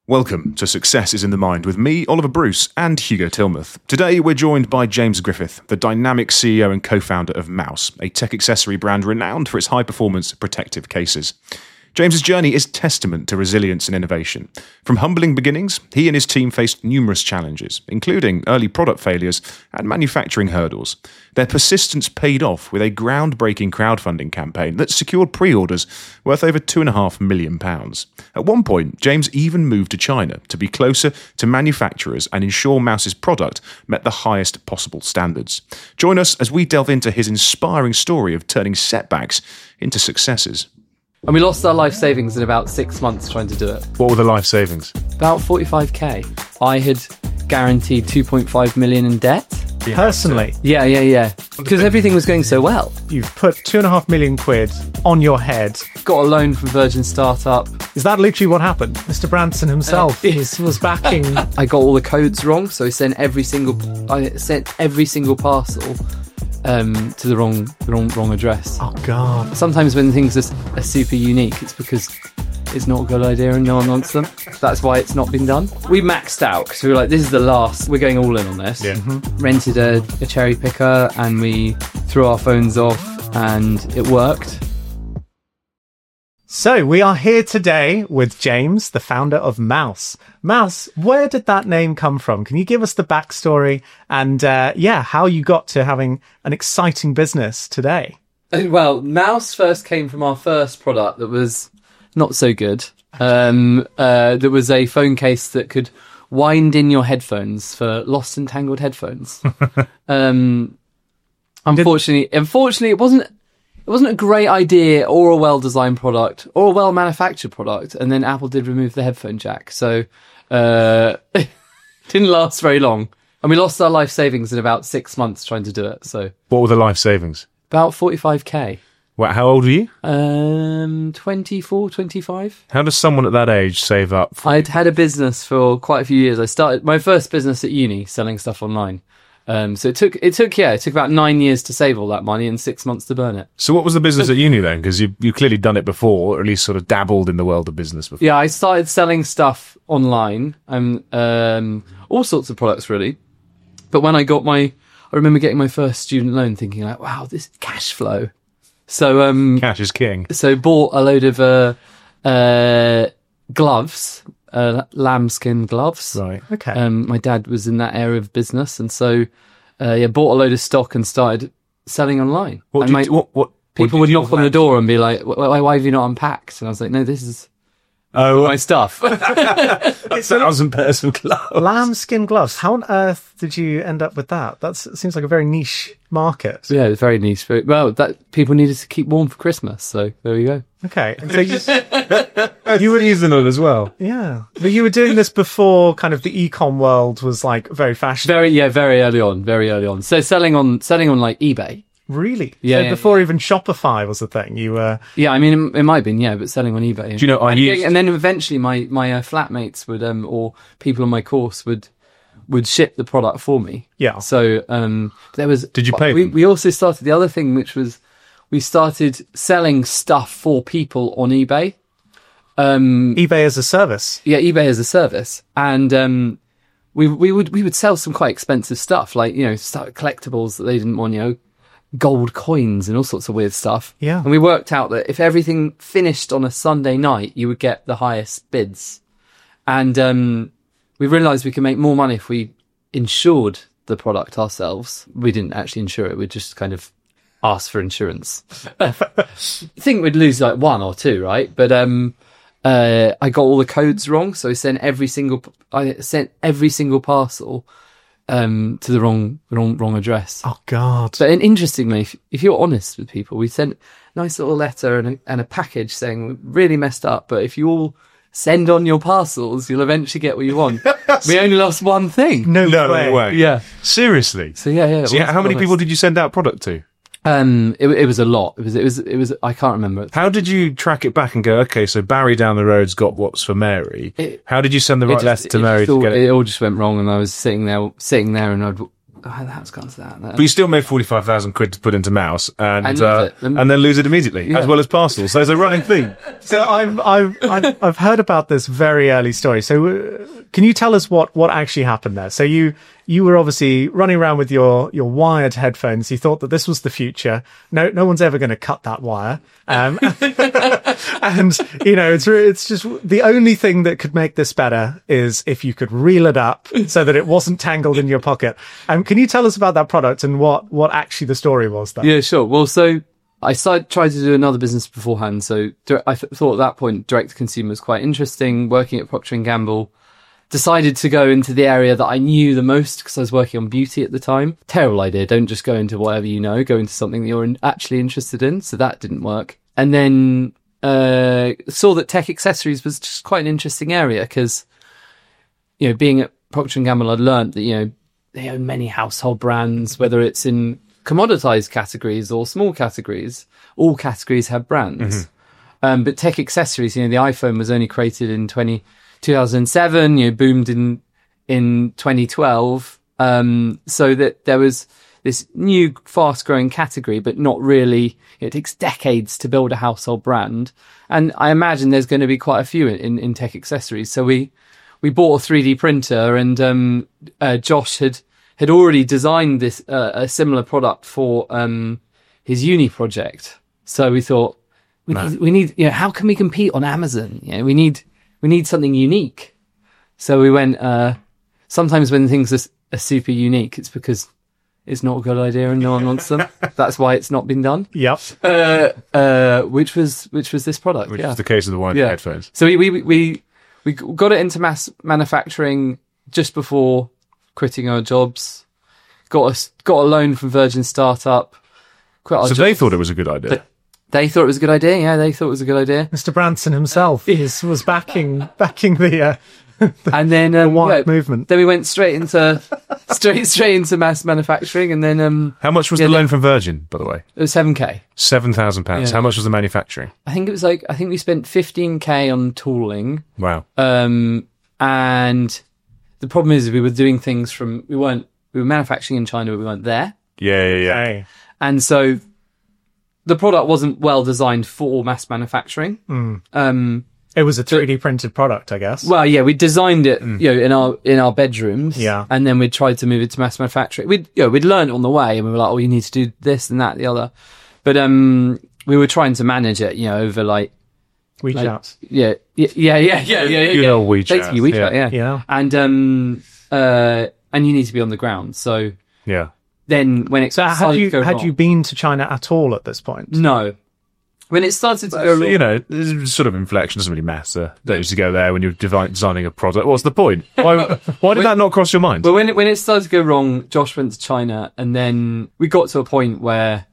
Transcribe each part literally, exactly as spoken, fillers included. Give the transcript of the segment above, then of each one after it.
Welcome to Success is in the Mind with me, Oliver Bruce, and Hugo Tilmouth. Today we're joined by James Griffith, the dynamic C E O and co-founder of Mouse, a tech accessory brand renowned for its high-performance protective cases. James's journey is testament to resilience and innovation. From humbling beginnings, he and his team faced numerous challenges, including early product failures and manufacturing hurdles. Their persistence paid off with a groundbreaking crowdfunding campaign that secured pre-orders worth over two and a half million pounds. At one point, James even moved to China to be closer to manufacturers and ensure Mouse's product met the highest possible standards. Join us as we delve into his inspiring story of turning setbacks into successes. And we lost our life savings in about six months trying to do it. What were the life savings? About forty-five k. I had guaranteed two point five million in debt. Personally? Yeah, yeah, yeah. Because everything was going so well. You've put two and a half million quid on your head. Got a loan from Virgin Startup. Is that literally what happened? Mister Branson himself Uh, is, was backing. I got all the codes wrong, so I sent every single I sent every single parcel um, to the wrong, the wrong, wrong address. Oh God! Sometimes when things are, are super unique, it's because it's not a good idea and no one wants them. That's why it's not been done. We maxed out because we were like, this is the last, we're going all in on this. Yeah. Mm-hmm. Rented a, a cherry picker and we threw our phones off and it worked. So we are here today with James, the founder of Mouse. Mouse, where did that name come from? Can you give us the backstory and uh, yeah, how you got to having an exciting business today? Well, Mouse first came from our first product that was not so good. Um, uh, there was a phone case that could wind in your headphones for lost and tangled headphones. um, unfortunately, unfortunately, it wasn't. It wasn't a great idea or a well-designed product or a well-manufactured product. And then Apple did remove the headphone jack, so uh, it didn't last very long. And we lost our life savings in about six months trying to do it. So What were the life savings? about forty-five k. Well, how old were you? Um, twenty-four, twenty-five. How does someone at that age save up? For- I'd had a business for quite a few years. I started my first business at uni selling stuff online. Um, so it took, it took, yeah, it took about nine years to save all that money and six months to burn it. so what was the business at uni then? Because you you clearly done it before, or at least sort of dabbled in the world of business before. Yeah, I started selling stuff online and um, all sorts of products really. But when I got my, I remember getting my first student loan, thinking like, wow, this cash flow. So um, Cash is king. so bought a load of uh, uh, gloves, uh, lambskin gloves. Right. Okay. Um, my dad was in that area of business, and so uh, yeah, bought a load of stock and started selling online. What and do my, you, what, what, people what would did you knock on the door and be like, why, "Why have you not unpacked?" And I was like, "No, this is Oh, my stuff." a thousand pairs of gloves. Lambskin gloves. How on earth did you end up with that? That seems like a very niche market. Yeah, it's very niche. Very, well, that people needed to keep warm for Christmas, so there we go. Okay. And so you, You were using it as well. yeah. But you were doing this before kind of the e-com world was like very fashionable. Very, yeah, very early on, very early on. So selling on selling on like eBay. Really? Yeah, So yeah, before even Shopify was a thing, you were... Yeah, I mean, it, it might have been, yeah, but selling on eBay. Do you know, I and, used- and then eventually my my uh, flatmates would um or people on my course would would ship the product for me. Yeah. So um there was. Did you pay We them? we also started the other thing, which was we started selling stuff for people on eBay. Um, eBay as a service. yeah, eBay as a service, and um, we we would we would sell some quite expensive stuff, like you know, stuff, collectibles that they didn't want, you know, gold coins and all sorts of weird stuff. Yeah. And we worked out that if everything finished on a Sunday night, you would get the highest bids, and um, we realised we could make more money if we insured the product ourselves. We didn't actually insure it; we just kind of asked for insurance. I think we'd lose like one or two, right? But um. Uh, I got all the codes wrong, so I sent every single I sent every single parcel um, to the wrong wrong wrong address. Oh, God. But and interestingly, if, if you're honest with people, we sent a nice little letter and a, and a package saying we really messed up, but if you all send on your parcels, you'll eventually get what you want. We only lost one thing. No, No way. way. Yeah. Seriously. So yeah, yeah. So yeah, how many people did you send out product to? Um, it, it was a lot. It was it was it was. I can't remember. How did you track it back and go, okay, so Barry down the road's got what's for Mary. It- How did you send the right It letter just- to it Mary just all, to get it? it all just went wrong, and I was sitting there, sitting there, and I'd oh, that's gone to that. But you still made forty-five thousand quid to put into Mouse and And lose uh, it. And- and then lose it immediately, Yeah. as well as parcels. So there's a running theme. So I'm, I've, I've, I've heard about this very early story. So uh, can you tell us what, what actually happened there? So you, you were obviously running around with your, your wired headphones. You thought that this was the future. No, no one's ever going to cut that wire. Um, and you know, it's, re- it's just the only thing that could make this better is if you could reel it up so that it wasn't tangled in your pocket. Um, can you tell us about that product and what, what actually the story was there? Yeah, sure. Well, so I started, tried to do another business beforehand. So dir- I th- thought at that point, direct to consumer was quite interesting. Working at Procter and Gamble, decided to go into the area that I knew the most because I was working on beauty at the time. Terrible idea. Don't just go into whatever you know. Go into something that you're in- actually interested in. So that didn't work. And then uh, saw that tech accessories was just quite an interesting area because, you know, being at Procter and Gamble, I'd learned that, you know, they own many household brands, whether it's in commoditized categories or small categories. All categories have brands. Um, but tech accessories, you know, the iPhone was only created in twenty, two thousand seven, you know, boomed in, in twenty twelve. Um, so that there was this new fast growing category, but not really, you know, it takes decades to build a household brand. And I imagine there's going to be quite a few in, in, in tech accessories. So we, we bought a three D printer and, um, uh, Josh had, had already designed this, uh, a similar product for, um, his uni project. So we thought, we need, we need, you know, how can we compete on Amazon? You know, we need, we need something unique. So we went, uh, sometimes when things are, s- are super unique, it's because it's not a good idea and no one wants them. That's why it's not been done. Yep. Uh, uh, which was, which was this product. Which yeah. is the case of the wired Yeah. headphones. So we, we, we, we got it into mass manufacturing just before quitting our jobs. Got a, got a loan from Virgin Startup. Quit our So jobs. they thought it was a good idea. But- They thought it was a good idea. Yeah, they thought it was a good idea. Mister Branson himself is, was backing, backing the, uh, And then um, wired yeah, movement. Then we went straight into straight straight into mass manufacturing, and then um, How much was Yeah, the they- loan from Virgin, by the way? it was seven k. Seven thousand pounds. Yeah. How much was the manufacturing? I think it was like I think we spent fifteen k on tooling, Wow. um, and the problem is we were doing things from we weren't we were manufacturing in China, but we weren't there, Yeah, yeah, yeah. Hey. and so the product wasn't well designed for mass manufacturing. Um, It was a three D printed product, I guess. Well, yeah, we designed it, you know, in our in our bedrooms. Yeah. And then we tried to move it to mass manufacturing. We'd, you know, we'd learned on the way, and we were like, oh, you need to do this and that, the other. But um, we were trying to manage it, you know, over like, WeChat. like yeah, yeah, yeah, yeah, yeah, yeah. You yeah. know WeChat, Basically, WeChat, yeah. yeah. Yeah. And um, uh, and you need to be on the ground. So Yeah. then when it So had started you, to go had wrong- you been to China at all at this point? no, when it started to go So, wrong, you know, this sort of inflection doesn't really matter. Don't need to go there when you're devi- designing a product. What's the point? Why, why did that not cross your mind? But when it, when it started to go wrong, Josh went to China, and then we got to a point where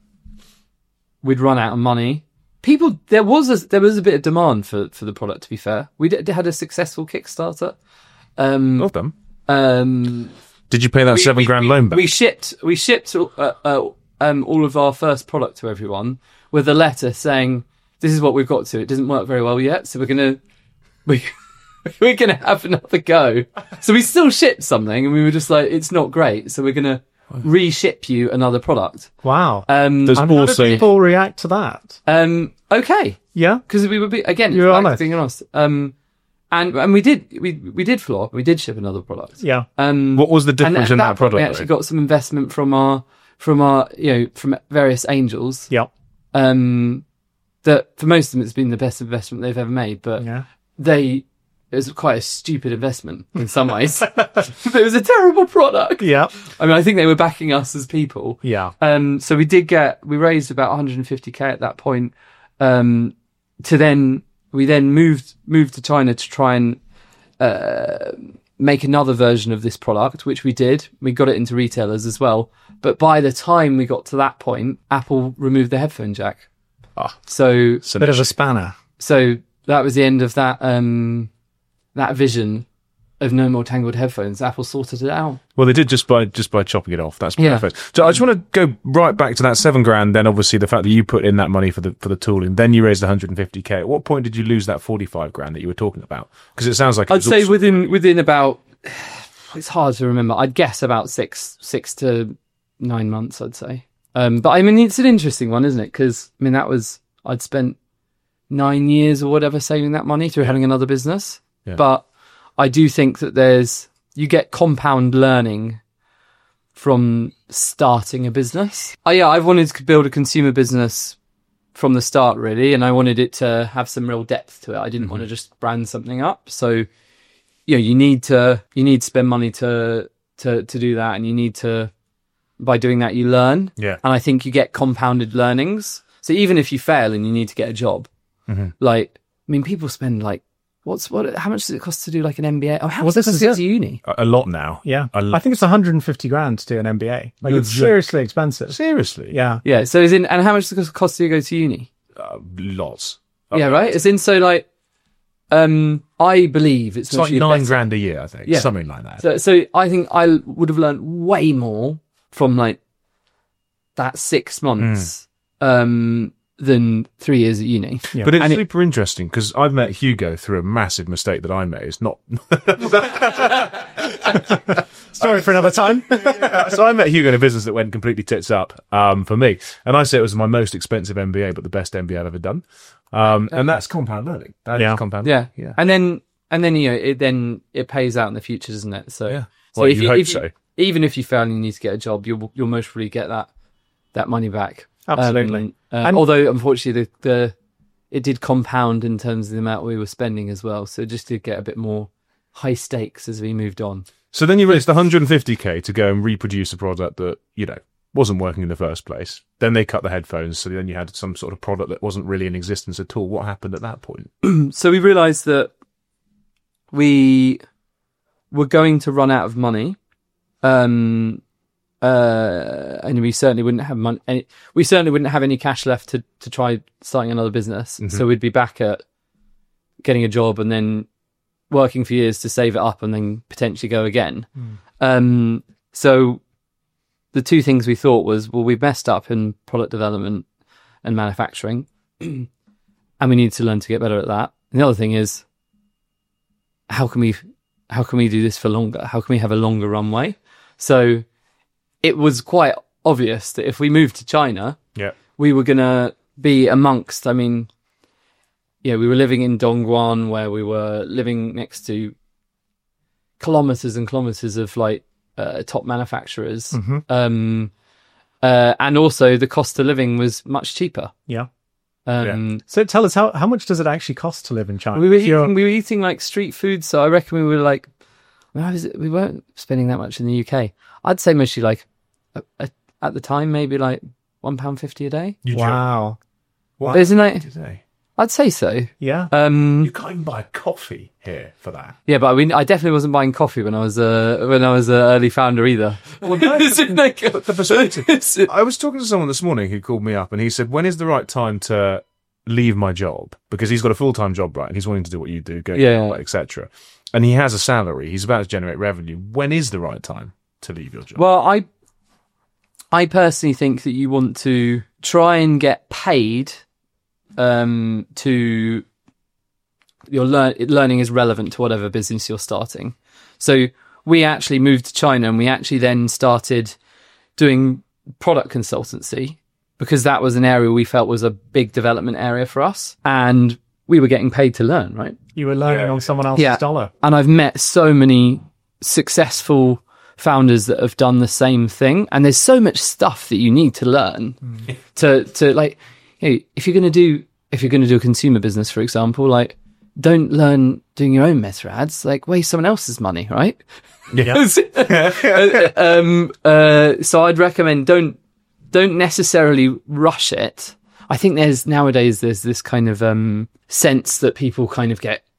we'd run out of money. People, there was a there was a bit of demand for, for the product. To be fair, we did, had a successful Kickstarter. Um, Well done. um, Did you pay that we- seven we- grand we, loan back? We shipped we shipped uh, uh, um, all of our first product to everyone with a letter saying, "This is what we've got to. It doesn't work very well yet, so we're gonna we." We're going to have another go. So we still shipped something and we were just like, it's not great. So we're going to reship you another product. Wow. Um, There's And how also did people react to that? um, okay. Yeah. Because we would be, again, You were back to honest. being honest. Um, and, and we did, we, we did flop. We did ship another product. Yeah. Um, what was the and difference at in that point, product? we actually though? got some investment from our, from our, you know, from various angels. Yeah. Um, that for most of them, it's been the best investment they've ever made, but Yeah. they, it was quite a stupid investment in some ways. But it was a terrible product. Yeah. I mean, I think they were backing us as people. Yeah. Um, so we did get, we raised about one hundred fifty k at that point. Um, to then, we then moved, moved to China to try and, uh, make another version of this product, which we did. We got it into retailers as well. But by the time we got to that point, Apple removed the headphone jack. Ah. So, It's an Bit of a issue. spanner. so that was the end of that, um, that vision of no more tangled headphones. Apple sorted it out. Well, they did just by just by chopping it off. That's Yeah. perfect. So I just want to go right back to that seven grand. Then obviously the fact that you put in that money for the for the tooling, then you raised one hundred fifty k. At what point did you lose that forty-five grand that you were talking about? Because it sounds like it I'd was say also- within within about it's hard to remember. I'd guess about six, six to nine months, I'd say. Um, but I mean, it's an interesting one, isn't it? Because I mean, that was I'd spent nine years or whatever saving that money through having another business. Yeah. But I do think that there's you get compound learning from starting a business. Oh yeah, I've wanted to build a consumer business from the start, really, and I wanted it to have some real depth to it. I didn't mm-hmm. want to just brand something up. So, you know, you need to you need to spend money to to to do that, and you need to by doing that you learn. Yeah, and I think you get compounded learnings. So even if you fail and you need to get a job, mm-hmm. like I mean, people spend like what's what? How much does it cost to do like an M B A? Oh, how Well, much does this it is cost it. to uni? a, a lot now. Yeah, A l- I think it's one hundred fifty grand to do an M B A. Like, it's Legit. seriously expensive. Seriously, Yeah. Yeah. So is in and how much does it cost to go to uni? uh, lots. Yeah, right. It's in so like, um, I believe it's, It's like actually nine better- grand a year, I think. Yeah. Something like that. So, so I think I would have learned way more from like that six months um, than three years at uni. Yeah. But it's And it- super interesting because I've met Hugo through a massive mistake that I made. It's not. Story for another time. So I met Hugo in a business that went completely tits up um, for me, and I say it was my most expensive M B A, but the best M B A I've ever done. Um, and that's compound learning. That Yeah. is compound. Yeah, yeah. And then and then you know it then it pays out in the future, doesn't it? So Yeah. So Well, if you you, hope if you- so. even if you fail and you need to get a job, you'll you'll most probably get that that money back. Absolutely. Um, uh, And- although unfortunately the, the it did compound in terms of the amount we were spending as well. So just to get a bit more high stakes as we moved on. So then you raised one hundred fifty k to go and reproduce a product that, you know, wasn't working in the first place. Then they cut the headphones, so then you had some sort of product that wasn't really in existence at all. What happened at that point? So we realised that we were going to run out of money, um, uh, and we certainly wouldn't have money. Any, we certainly wouldn't have any cash left to to try starting another business. Mm-hmm. So we'd be back at getting a job and then working for years to save it up and then potentially go again. Mm. Um, so the two things we thought was, well, we've messed up in product development and manufacturing, and we need to learn to get better at that. And the other thing is, how can we, how can we do this for longer? How can we have a longer runway? So it was quite obvious that if we moved to China, Yeah. we were going to be amongst, I mean, yeah, we were living in Dongguan, where we were living next to kilometers and kilometers of like uh, top manufacturers. Mm-hmm. Um, uh, and also the cost of living was much cheaper. Yeah. Um, So tell us, how, how much does it actually cost to live in China? We were If you're- eating, we were eating like street food, so I reckon we were like, I mean, I was, we weren't spending that much in the U K. I'd say mostly like a, a, at the time maybe like one pound fifty a day. You Wow. What Isn't it? did you say? I'd say so. Yeah. Um, You can't even buy a coffee here for that. yeah, but I mean, I definitely wasn't buying coffee when I was uh, when I was an early founder either. Well, no, the perspective. I was talking to someone this morning who called me up and he said, when is the right time to leave my job? Because he's got a full-time job, right? And he's wanting to do what you do, go, Yeah. et cetera. And he has a salary. He's about to generate revenue. When is the right time to leave your job? Well, I I personally think that you want to try and get paid um, to your learn learning is relevant to whatever business you're starting. So we actually moved to China and we actually then started doing product consultancy because that was an area we felt was a big development area for us, and we were getting paid to learn, right? You were learning Yeah. on someone else's Yeah. dollar. And I've met so many successful founders that have done the same thing, and there's so much stuff that you need to learn to to like, you know, if you're going to do if you're going to do a consumer business, for example, like don't learn doing your own meta ads, like waste someone else's money, right? Yeah. um, uh, so I'd recommend don't don't necessarily rush it. I think there's nowadays there's this kind of um, sense that people kind of get.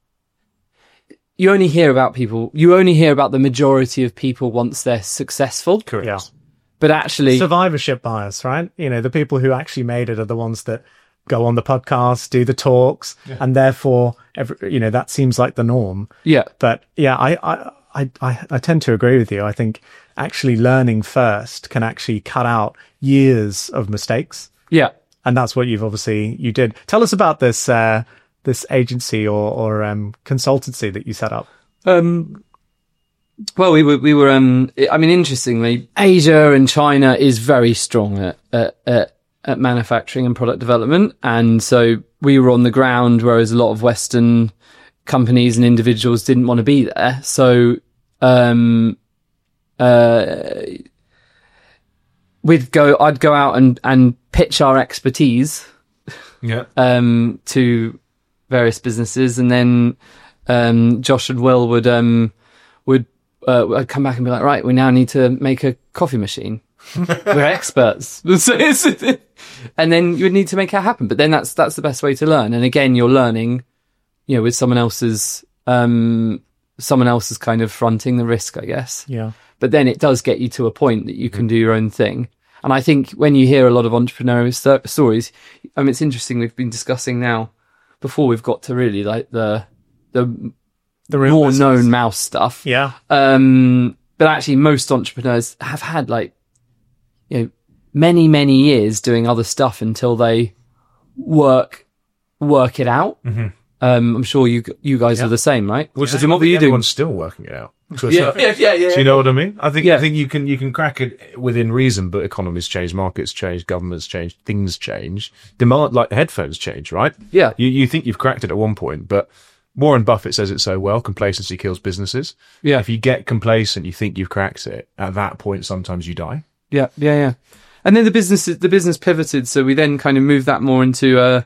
You only hear about people. You only hear about the majority of people once they're successful. Correct. Yeah. But actually, Survivorship bias, right? You know, the people who actually made it are the ones that go on the podcast, do the talks, and therefore, every, you know, that seems like the norm. yeah, But yeah, I, I, I, I, I tend to agree with you. I think actually learning first can actually cut out years of mistakes. yeah. And that's what you've obviously, you did. Tell us about this, uh, this agency or, or, um, consultancy that you set up. Um, Well, we were, we were, um, I mean, interestingly, Asia and China is very strong at, at, at, at manufacturing and product development. And so we were on the ground, whereas a lot of Western companies and individuals didn't want to be there. So, um, uh, we'd go, I'd go out and, and pitch our expertise, Yeah. um, to various businesses. And then, um, Josh and Will would, um, would, uh, I'd come back and be like, right, we now need to make a coffee machine. We're experts. And then you would need to make it happen. But then that's, that's the best way to learn. And again, you're learning, you know, with someone else's, um, someone else is kind of fronting the risk, I guess. Yeah. But then it does get you to a point that you can do your own thing. And I think when you hear a lot of entrepreneurial st- stories, I mean, it's interesting. We've been discussing now before we've got to really like the, the, The real more business. known mouse stuff. Yeah. Um, but actually most entrepreneurs have had like, you know, many, many years doing other stuff until they work, work it out. Mm-hmm. Um, I'm sure you, you guys Yeah. are the same, right? Which So is what were you doing? everyone's still working it out. So it's Yeah, not- yeah, yeah, yeah. Do you know what I mean? I think Yeah. I think you can you can crack it within reason, but economies change, markets change, governments change, things change, demand like headphones change, right? Yeah. You you think you've cracked it at one point, but Warren Buffett says it so well: complacency kills businesses. Yeah. If you get complacent, you think you've cracked it. At that point, sometimes you die. Yeah, yeah, yeah. And then the business, the business pivoted. So we then kind of moved that more into a,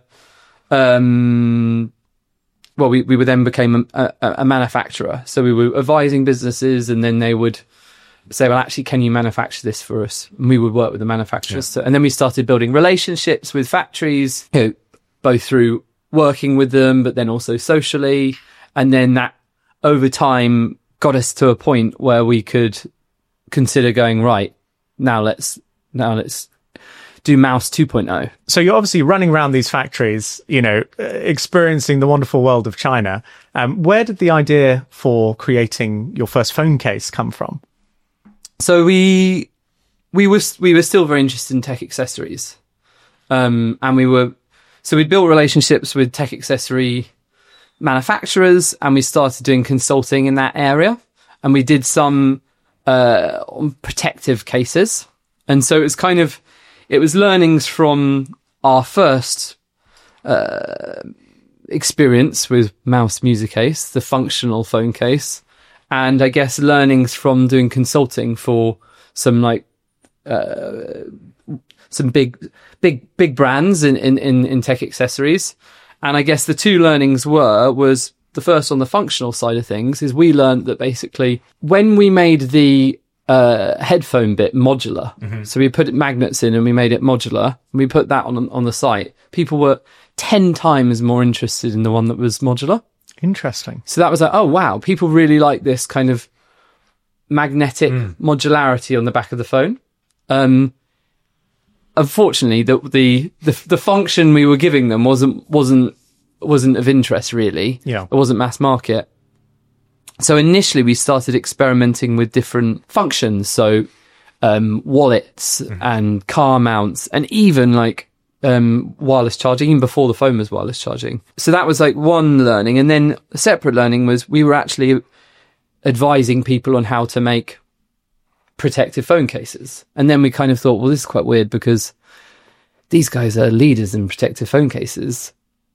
um, well, we, we were then became a, a, a manufacturer. So we were advising businesses and then they would say, well, actually, can you manufacture this for us? And we would work with the manufacturers. So, and then we started building relationships with factories, you know, both through working with them, but then also socially. And then that over time got us to a point where we could consider going, right, now let's, now let's do Mouse two point oh. So you're obviously running around these factories, you know, uh, experiencing the wonderful world of China. Um, where did the idea for creating your first phone case come from? So we, we were, we were still very interested in tech accessories. Um, and we were, so we built relationships with tech accessory manufacturers and we started doing consulting in that area. And we did some, uh, on protective cases. And so it was kind of, it was learnings from our first, uh, experience with Mouse Music Case, the functional phone case. And I guess learnings from doing consulting for some like, uh, some big, big, big brands in, in, in, in tech accessories. And I guess the two learnings were, was the first on the functional side of things is we learned that basically when we made the, uh, headphone bit modular, mm-hmm. so we put magnets in and we made it modular and we put that on, on the site, people were ten times more interested in the one that was modular. Interesting. So that was like, oh wow, people really like this kind of magnetic mm. modularity on the back of the phone. Um, unfortunately, the, the the the function we were giving them wasn't wasn't wasn't of interest really. Yeah, it wasn't mass market. So initially, we started experimenting with different functions, so um, wallets mm. and car mounts, and even like um, wireless charging, even before the phone was wireless charging. So that was like one learning, and then a separate learning was we were actually advising people on how to make protective phone cases. And then we kind of thought, well, this is quite weird because these guys are leaders in protective phone cases.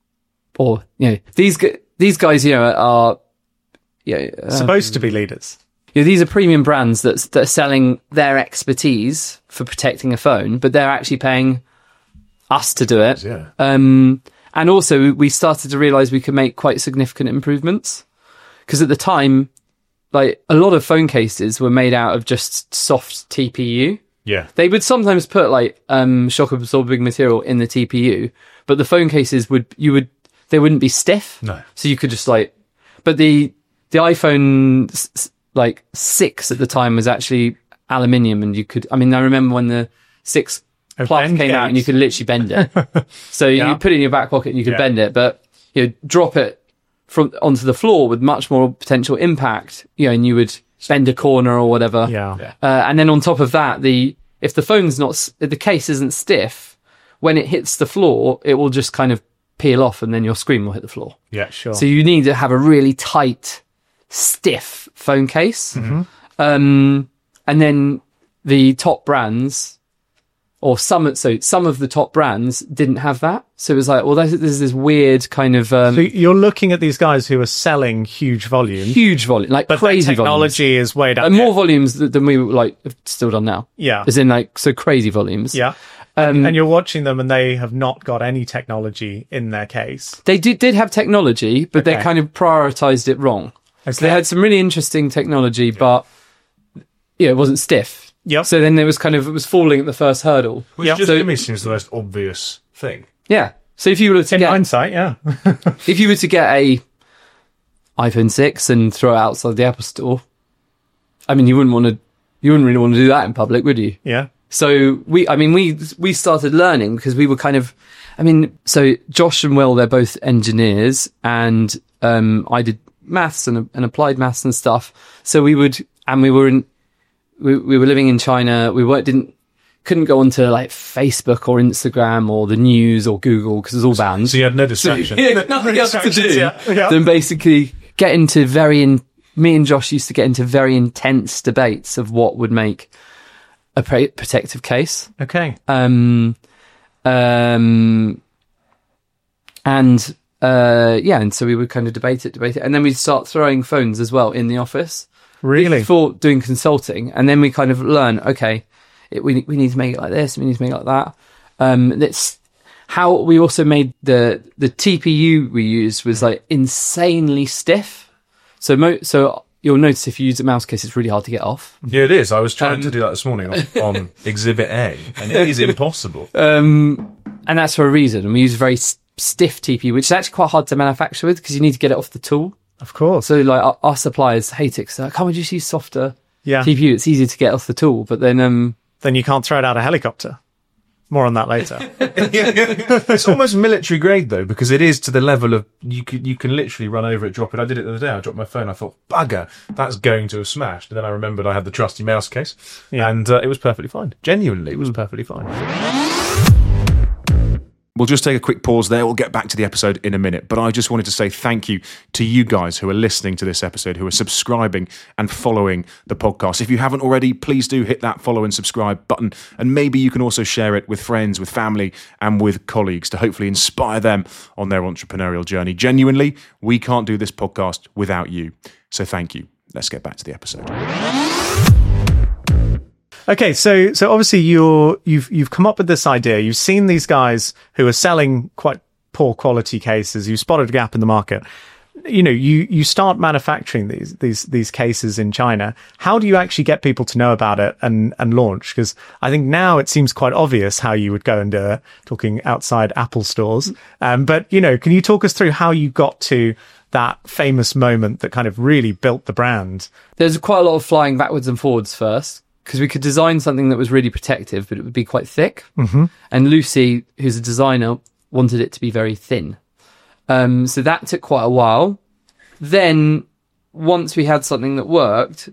Or, you know, these, these guys, you know, are, you know, uh, supposed to be leaders. You know, these are premium brands that, that are selling their expertise for protecting a phone, but they're actually paying us to do it. Yeah. Um, and also we started to realize we could make quite significant improvements because at the time, like a lot of phone cases were made out of just soft T P U. Yeah. They would sometimes put like um shock absorbing material in the T P U, but the phone cases would you would they wouldn't be stiff. No. So you could just like, but the the iPhone s- like six at the time was actually aluminium, and you could. I mean, I remember when the six A plus bend came case. out, and you could literally bend it. So Yeah. you put it in your back pocket and you could Yeah. bend it, but you know, drop it from onto the floor with much more potential impact, you know, and you would bend a corner or whatever. Yeah. Yeah. Uh, and then on top of that, the if the phone's not, s- if the case isn't stiff, when it hits the floor, it will just kind of peel off, and then your screen will hit the floor. Yeah. Sure. So you need to have a really tight, stiff phone case. Um, and then the top brands, or some, so some of the top brands didn't have that. So it was like, well, there's, there's this weird kind of um, So you're looking at these guys who are selling huge volume, huge volume, like but crazy their technology is way down. volumes. And more volumes th- than we like have still done now. Yeah. As in like, so crazy volumes. Yeah. Um, And you're watching them and they have not got any technology in their case. They did, did have technology, but they Okay. kind of prioritized it wrong. So they Okay. had some really interesting technology, but yeah, it wasn't stiff. Yep. So then it was kind of, it was falling at the first hurdle. Which Yep. just So- to me seems the most obvious thing. Yeah. So if you were to In get, hindsight, yeah. if you were to get a iPhone six and throw it outside the Apple Store, I mean, you wouldn't want to, you wouldn't really want to do that in public, would you? Yeah. So we, I mean, we, we started learning because we were kind of, I mean, so Josh and Will, they're both engineers, and, um, I did maths and, and applied maths and stuff. So we would, and we were in, we, we were living in China. We weren't, didn't, couldn't go onto like Facebook or Instagram or the news or Google because it was all banned. So you had no distraction. Yeah, nothing else to do distractions, yeah, yeah. than basically get into very, in, me and Josh used to get into very intense debates of what would make a pre- protective case. Okay. Um, um, and, uh, yeah, and so we would kind of debate it, debate it. And then we'd start throwing phones as well in the office. Really? Before doing consulting. And then we kind of learn, okay, it, we, we need to make it like this, we need to make it like that. Um, that's how we also made the, the T P U we used was like insanely stiff. So, mo- so you'll notice if you use a mouse case, it's really hard to get off. Yeah, it is. I was trying Um, to do that this morning on, on Exhibit A, and it is impossible. Um, and that's for a reason. And we use very s- stiff T P U, which is actually quite hard to manufacture with because you need to get it off the tool. Of course. So like our, our suppliers hate it. So like, can't we just use softer Yeah. T P U? It's easier to get off the tool. But then, um, Then you can't throw it out a helicopter. More on that later. It's almost military grade though, because it is to the level of you can you can literally run over it, drop it. I did it the other day. I dropped my phone. I thought, bugger, that's going to have smashed. And then I remembered I had the trusty mouse case, Yeah. and uh, it was perfectly fine. Genuinely, it was perfectly fine. We'll just take a quick pause there. We'll get back to the episode in a minute. But I just wanted to say thank you to you guys who are listening to this episode, who are subscribing and following the podcast. If you haven't already, please do hit that follow and subscribe button. And maybe you can also share it with friends, with family, and with colleagues to hopefully inspire them on their entrepreneurial journey. Genuinely, we can't do this podcast without you. So thank you. Let's get back to the episode. Okay, so so obviously you're you've you've come up with this idea. You've seen these guys who are selling quite poor quality cases. You spotted a gap in the market. You know, you you start manufacturing these these these cases in China. How do you actually get people to know about it and and launch? Because I think now it seems quite obvious how you would go and do it, talking outside Apple stores. Um, but you know, can you talk us through how you got to that famous moment that kind of really built the brand? there's quite a lot of flying backwards and forwards first because we could design something that was really protective, but it would be quite thick. Mm-hmm. And Lucy, who's a designer, wanted it to be very thin. Um, so that took quite a while. Then once we had something that worked,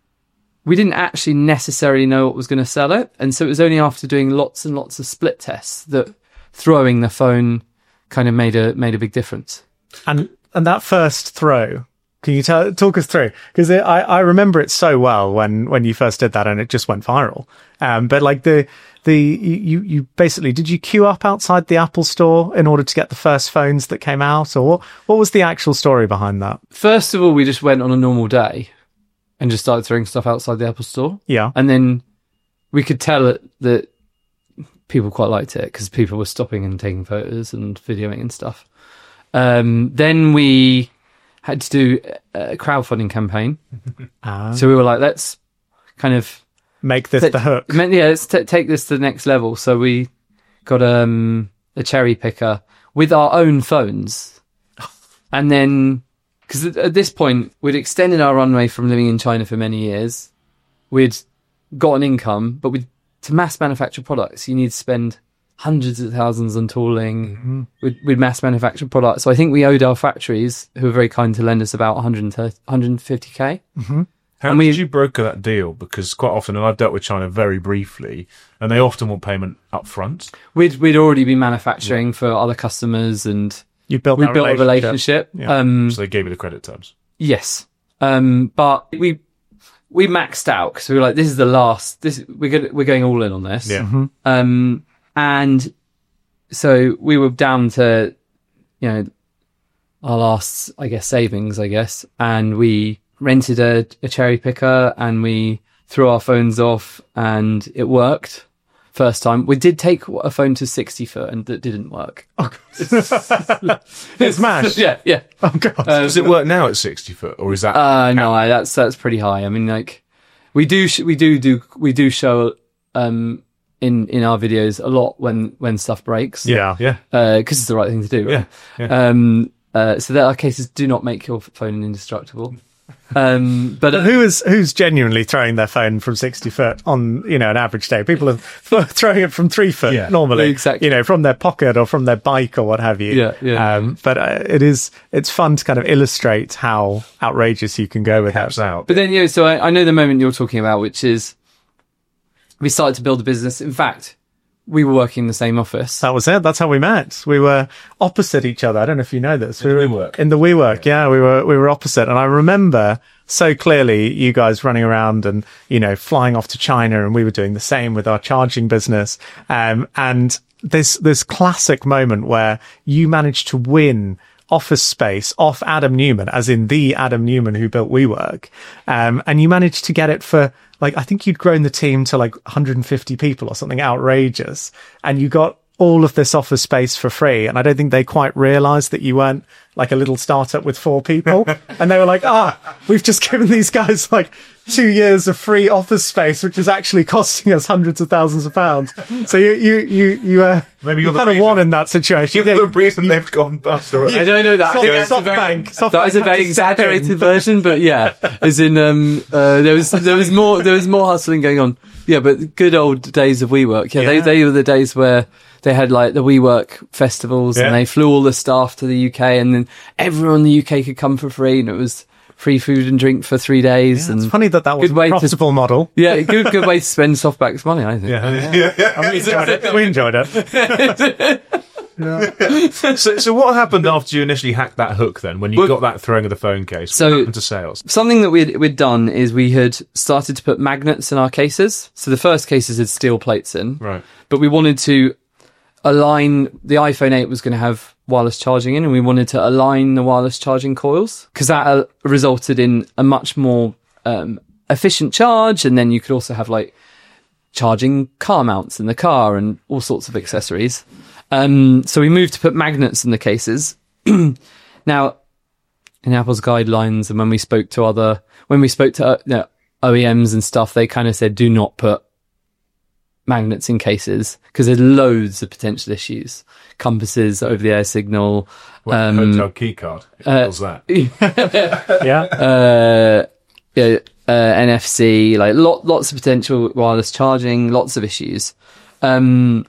we didn't actually necessarily know what was going to sell it. And so it was only after doing lots and lots of split tests that throwing the phone kind of made a, made a big difference. And and that first throw, can you tell, talk us through? Because I, I remember it so well when, when you first did that and it just went viral. Um, but like the the you you basically, did you queue up outside the Apple store in order to get the first phones that came out, or what, what was the actual story behind that? First of all, we just went on a normal day and just started throwing stuff outside the Apple store. Yeah. And then we could tell it that people quite liked it because people were stopping and taking photos and videoing and stuff. Um, then we had to do a crowdfunding campaign. Ah. So we were like, let's kind of... Make this Let- the hook. I mean, yeah, let's t- take this to the next level. So we got um, a cherry picker with our own phones. And then, because at, at this point, we'd extended our runway from living in China for many years. We'd got an income, but we'd, to mass manufacture products, you need to spend hundreds of thousands on tooling. Mm-hmm. We'd, we'd mass manufacture products. So I think we owed our factories, who were very kind to lend us, about one hundred thirty, one hundred fifty K. How And we- did you broker that deal? Because quite often, and I've dealt with China very briefly, and they often want payment up front. We'd, we'd already been manufacturing for other customers and You built we that built a relationship. Yeah. Um, So they gave you the credit terms. yes. Um, but we we maxed out because we were like, this is the last. This we're gonna, we're going all in on this. Yeah. Mm-hmm. Um, and so we were down to, you know, our last, I guess, savings, I guess, and we rented a, a cherry picker and we threw our phones off, and it worked. First time. We did take a phone to sixty foot and that didn't work. It's smashed. Yeah, yeah. Oh god. Um, Does it work now at sixty foot, or is that? Uh, no, I, that's that's pretty high. I mean, like we do sh- we do do we do show um in in our videos a lot when when stuff breaks. yeah. yeah, because it's the right thing to do. Right? Yeah, yeah. Um. Uh. So there are cases do not make your phone indestructible. Um. But uh, Who is who's genuinely throwing their phone from sixty foot on, you know, an average day? People are throwing it from three foot Yeah. normally, Exactly. you know, from their pocket or from their bike or what have you. Yeah, yeah. Um, but uh, it is it's fun to kind of illustrate how outrageous you can go with Caps that. out. But then, you know, so I, I know the moment you're talking about, which is we started to build a business. In fact, we were working in the same office. That was it. That's how we met. We were opposite each other. I don't know if you know this. We were WeWork. in the WeWork. Yeah, we were we were opposite, and I remember so clearly you guys running around and, you know, flying off to China, and we were doing the same with our charging business. Um, and this this classic moment where you managed to win office space off Adam Newman, as in the Adam Newman who built WeWork, um, and you managed to get it for, like, I think you'd grown the team to like one hundred fifty people or something outrageous, and you got all of this office space for free. And I don't think they quite realized that you weren't like a little startup with four people. And they were like, ah, we've just given these guys like two years of free office space, which is actually costing us hundreds of thousands of pounds. So you, you, you, you, uh, Maybe you you're the kind of reason. won in that situation. Give the reason they've gone bust. Or I don't know that. Soft- That's a very- SoftBank. SoftBank That is a had very to step in. exaggerated version, but yeah, as in um, uh, there was there was more there was more hustling going on. Yeah, but the good old days of WeWork. Yeah, they Yeah. they were the days where they had like the WeWork festivals, Yeah. and they flew all the staff to the U K, and then everyone in the U K could come for free, and it was free food and drink for three days. It's and funny that that was good a way to- profitable model. yeah, good good way to spend SoftBank's money, I think. Yeah, yeah, yeah. We enjoyed it. We enjoyed it. So, so what happened after you initially hacked that hook? Then, when you Well- got that throwing of the phone case, So- what happened to sales? Something that we'd, we'd done is we had started to put magnets in our cases. So the first cases had steel plates in. Right. But we wanted to align, the iPhone eight was going to have wireless charging in, and we wanted to align the wireless charging coils, because that uh, resulted in a much more um, efficient charge. And then you could also have like charging car mounts in the car and all sorts of accessories. Um, so we moved to put magnets in the cases. Now, in Apple's guidelines, and when we spoke to other, when we spoke to uh, you know, O E Ms and stuff, they kind of said, do not put magnets in cases because there's loads of potential issues. Compasses, over the air signal, What, um, hotel key card. uh, What's that? Yeah. uh, yeah, uh, N F C, like lot, lots of potential wireless charging, lots of issues. Um,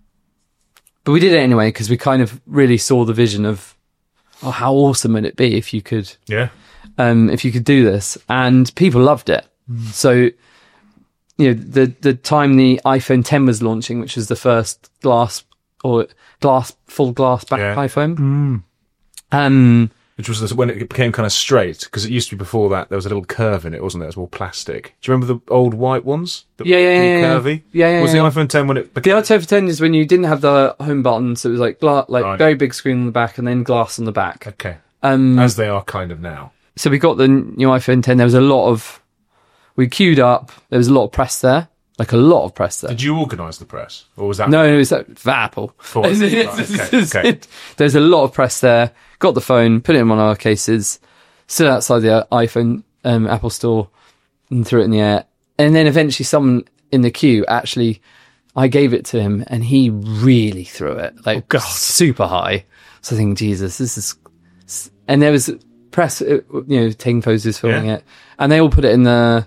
but we did it anyway because we kind of really saw the vision of, oh, how awesome would it be if you could, Yeah. um, if you could do this, and people loved it. So, you know, the the time the iPhone ten was launching, which was the first glass or glass full glass back Yeah. iPhone, um, Which was this, when it became kind of straight, because it used to be before that there was a little curve in it, wasn't there? It was more plastic. Do you remember the old white ones? That Yeah, were yeah, all yeah, yeah. curvy. Yeah, yeah, Was yeah. the iPhone ten when it The became? iPhone ten is when you didn't have the home button, so it was like gla- like Right. very big screen on the back and then glass on the back. Okay, Um, as they are kind of now. so we got the new iPhone ten. There was a lot of we queued up. There was a lot of press there, like a lot of press there. Did you organise the press, or was that No, it was uh, for Apple. For- right, okay, okay. There's a lot of press there. Got the phone, put it in one of our cases, stood outside the iPhone um, Apple store, and threw it in the air. And then eventually, someone in the queue actually, I gave it to him, and he really threw it like God. super high. So I think, Jesus, this is. And there was press, uh, you know, taking photos, filming Yeah. it, and they all put it in the,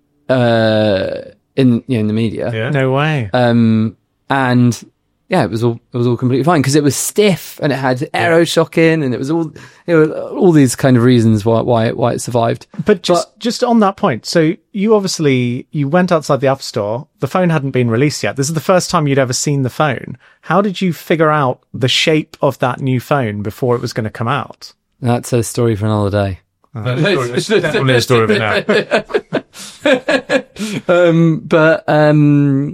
uh, in you know, in the media. Yeah. No way. Um, and yeah, it was all it was all completely fine because it was stiff and it had aero shock in, and it was all you know, all these kind of reasons why why it, why it survived. But just just on that point, so you obviously you went outside the App Store. The phone hadn't been released yet. This is the first time you'd ever seen the phone. How did you figure out the shape of that new phone before it was going to come out? That's a story for another day. That's definitely a story of it now. um, but um,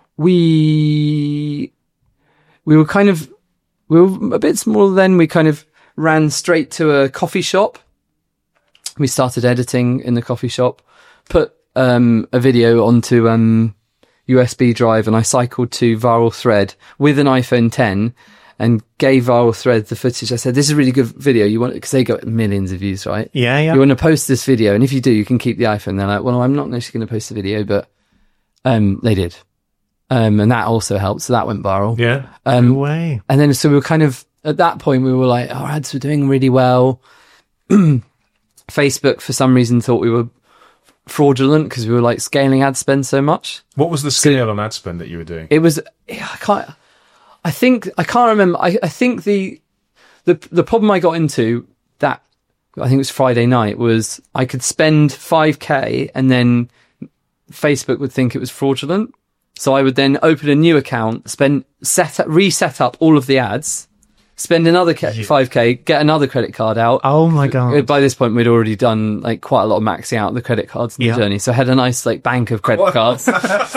we we were kind of we were a bit smaller then. We kind of ran straight to a coffee shop. We started editing in the coffee shop, put um, a video onto um, U S B drive, and I cycled to Viral Thread with an iPhone ten and gave Viral Thread the footage. I said, "This is a really good video. You want because they got millions of views, right? Yeah, yeah. You want to post this video, and if you do, you can keep the iPhone." They're like, "Well, I'm not actually going to post the video," but um, they did, um, and that also helped. So that went viral. Yeah. Um, No way. and then so we were kind of at that point we were like, our ads were doing really well. Facebook, for some reason, thought we were fraudulent because we were like scaling ad spend so much. What was the scale on ad spend that you were doing? It was, I can't, I think, I can't remember. I, I think the, the, the problem I got into that, I think it was Friday night, was I could spend five K and then Facebook would think it was fraudulent. So I would then open a new account, spend, set up, reset up all of the ads, spend another five K, get another credit card out. Oh my God. By this point, we'd already done like quite a lot of maxing out the credit cards in Yeah. the journey. So I had a nice like bank of credit cards.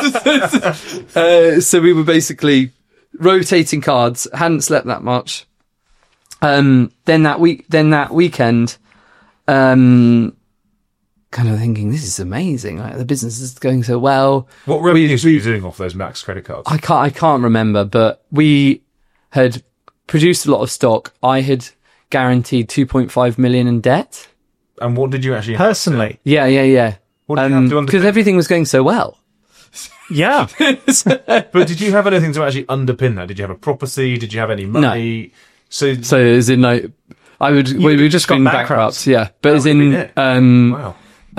uh, so we were basically rotating cards, hadn't slept that much. Um, then that week, then that weekend, um, kind of thinking, this is amazing. Like the business is going so well. What revenues were you doing off those Max credit cards? I can't, I can't remember, but we had produced a lot of stock. I had guaranteed two point five million in debt. And what did you actually have Personally. Yeah, yeah, yeah. What did you have to underpin? Because everything was going so well. Yeah. But did you have anything to actually underpin that? Did you have a property? Did you have any money? So, So as in like, I would, we were just got going bankrupt. bankrupt. Yeah. But as would be in, it. um, wow.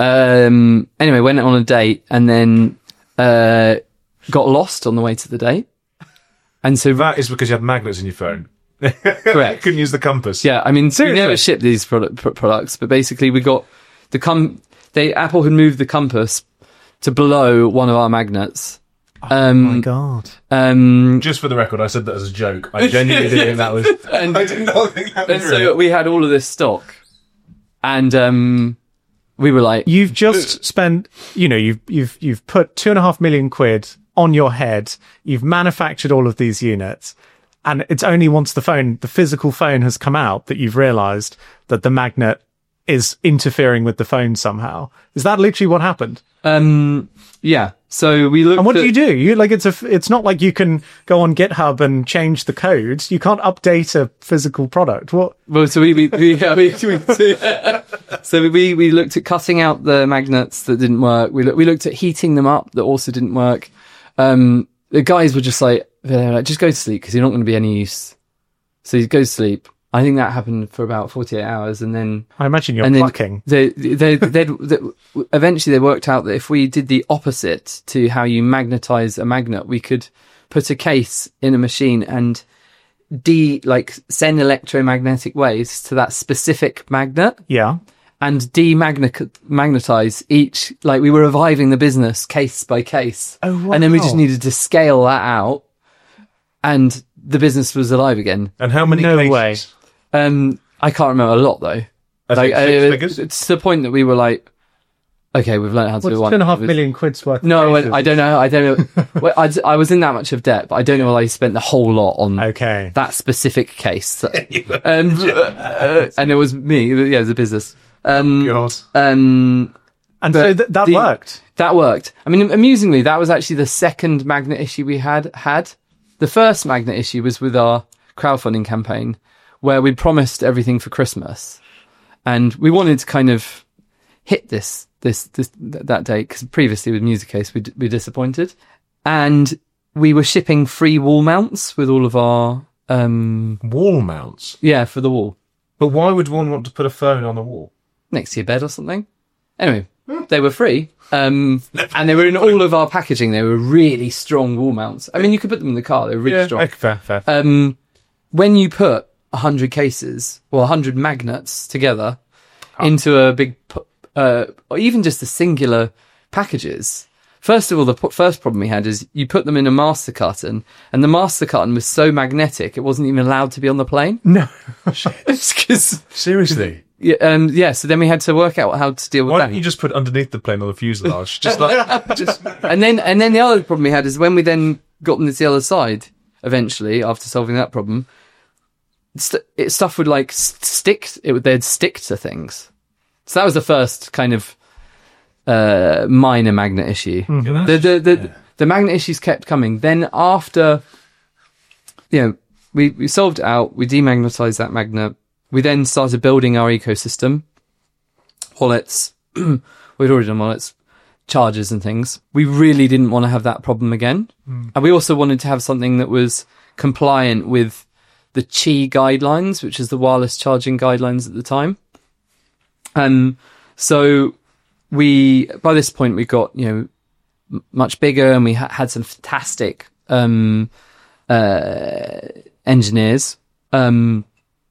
um, anyway, went on a date and then, uh, got lost on the way to the date. And so, That is because you had magnets in your phone. correct. Couldn't use the compass. Yeah, I mean, we Seriously? never shipped these product, pro- products, but basically we got the com. They Apple had moved the compass to below one of our magnets. Um, Oh my God. um, Just for the record, I said that as a joke. I genuinely didn't think that was... and, I did not think that and was so real. we had all of this stock, and um, we were like, You've just spent, you know, you've, you've, you've put two and a half million quid on your head. You've manufactured all of these units. And it's only once the phone, the physical phone has come out that you've realized that the magnet is interfering with the phone somehow. Is that literally what happened? um, yeah. So we looked. And what at, do you do? You like, it's a, it's not like you can go on GitHub and change the code. You can't update a physical product. What? Well, so we, we, we, yeah, we, we so we we looked at cutting out the magnets that didn't work. We look, we looked at heating them up that also didn't work. Um, the guys were just like, they're like, just go to sleep because you're not going to be any use. So you go to sleep. I think that happened for about forty-eight hours, and then I imagine you're and then plucking. they they they eventually they worked out that if we did the opposite to how you magnetize a magnet, we could put a case in a machine and de like send electromagnetic waves to that specific magnet Yeah. and demagnetize each. Like we were reviving the business case by case, Oh, and then we just wow. needed to scale that out, and the business was alive again. And how many No cases? way. Um, I can't remember a lot though. I Like think six uh, figures? it's to the point that we were like, okay, we've learned how to What's do two one. and a half It was- million quid's worth? of No, cases? I don't know. I don't know. Well, I, I was in that much of debt, but I don't know whether I spent the whole lot on Okay. that specific case. um, uh, and it was me. Yeah, it was a business. Um, God. um, And but so th- that the- worked. that worked. I mean, amusingly, that was actually the second magnet issue we had had. The first magnet issue was with our crowdfunding campaign, where we promised everything for Christmas, and we wanted to kind of hit this this this th- that date because previously with Music Case we d- we disappointed, and we were shipping free wall mounts with all of our um Wall mounts. yeah for the wall But why would one want to put a phone on the wall? next to your bed or something. Anyway, they were free, um, and they were in all of our packaging. They were really strong wall mounts. I mean, you could put them in the car; they were really strong. Okay, fair, fair. Um, when you put a hundred cases or a hundred magnets together into a big, pu- uh, or even just the singular packages. First of all, the p- first problem we had is you put them in a master carton, and the master carton was so magnetic it wasn't even allowed to be on the plane. No. It's 'cause- Seriously? yeah, um, yeah, so then we had to work out how to deal with Why that. don't you just put underneath the plane on the fuselage? Just like, just And then, and then the other problem we had is when we then got them to the other side, eventually, after solving that problem, st- it, stuff would like st- stick, it would, they'd stick to things. So that was the first kind of uh, minor magnet issue. Mm-hmm. The, the, the, yeah. the magnet issues kept coming. Then after, you know, we, we solved it out, we demagnetized that magnet. We then started building our ecosystem, wallets. We'd already done wallets, chargers and things. We really didn't want to have that problem again. Mm. And we also wanted to have something that was compliant with the Qi guidelines, which is the wireless charging guidelines at the time. Um, so we, by this point, we got, you know, m- much bigger, and we ha- had some fantastic, um, uh, engineers. Um,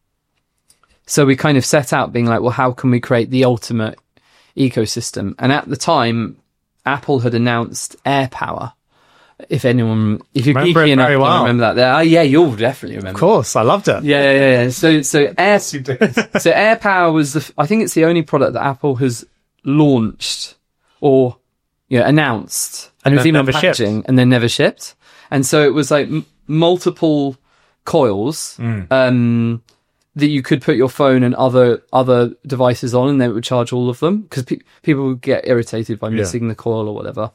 So we kind of set out being like, well, how can we create the ultimate ecosystem? And at the time, Apple had announced AirPower. If anyone, if you're remember geeky enough to well. remember that, there, oh yeah, you'll definitely remember. Of course, I loved it. Yeah, yeah, yeah. So, so Air, so AirPower was the. I think it's the only product that Apple has launched or, you know, announced, and it was even on packaging, and then never shipped. And so it was like m- multiple coils. Mm. Um, that you could put your phone and other other devices on, and then it would charge all of them, because pe- people would get irritated by missing yeah. the coil or whatever.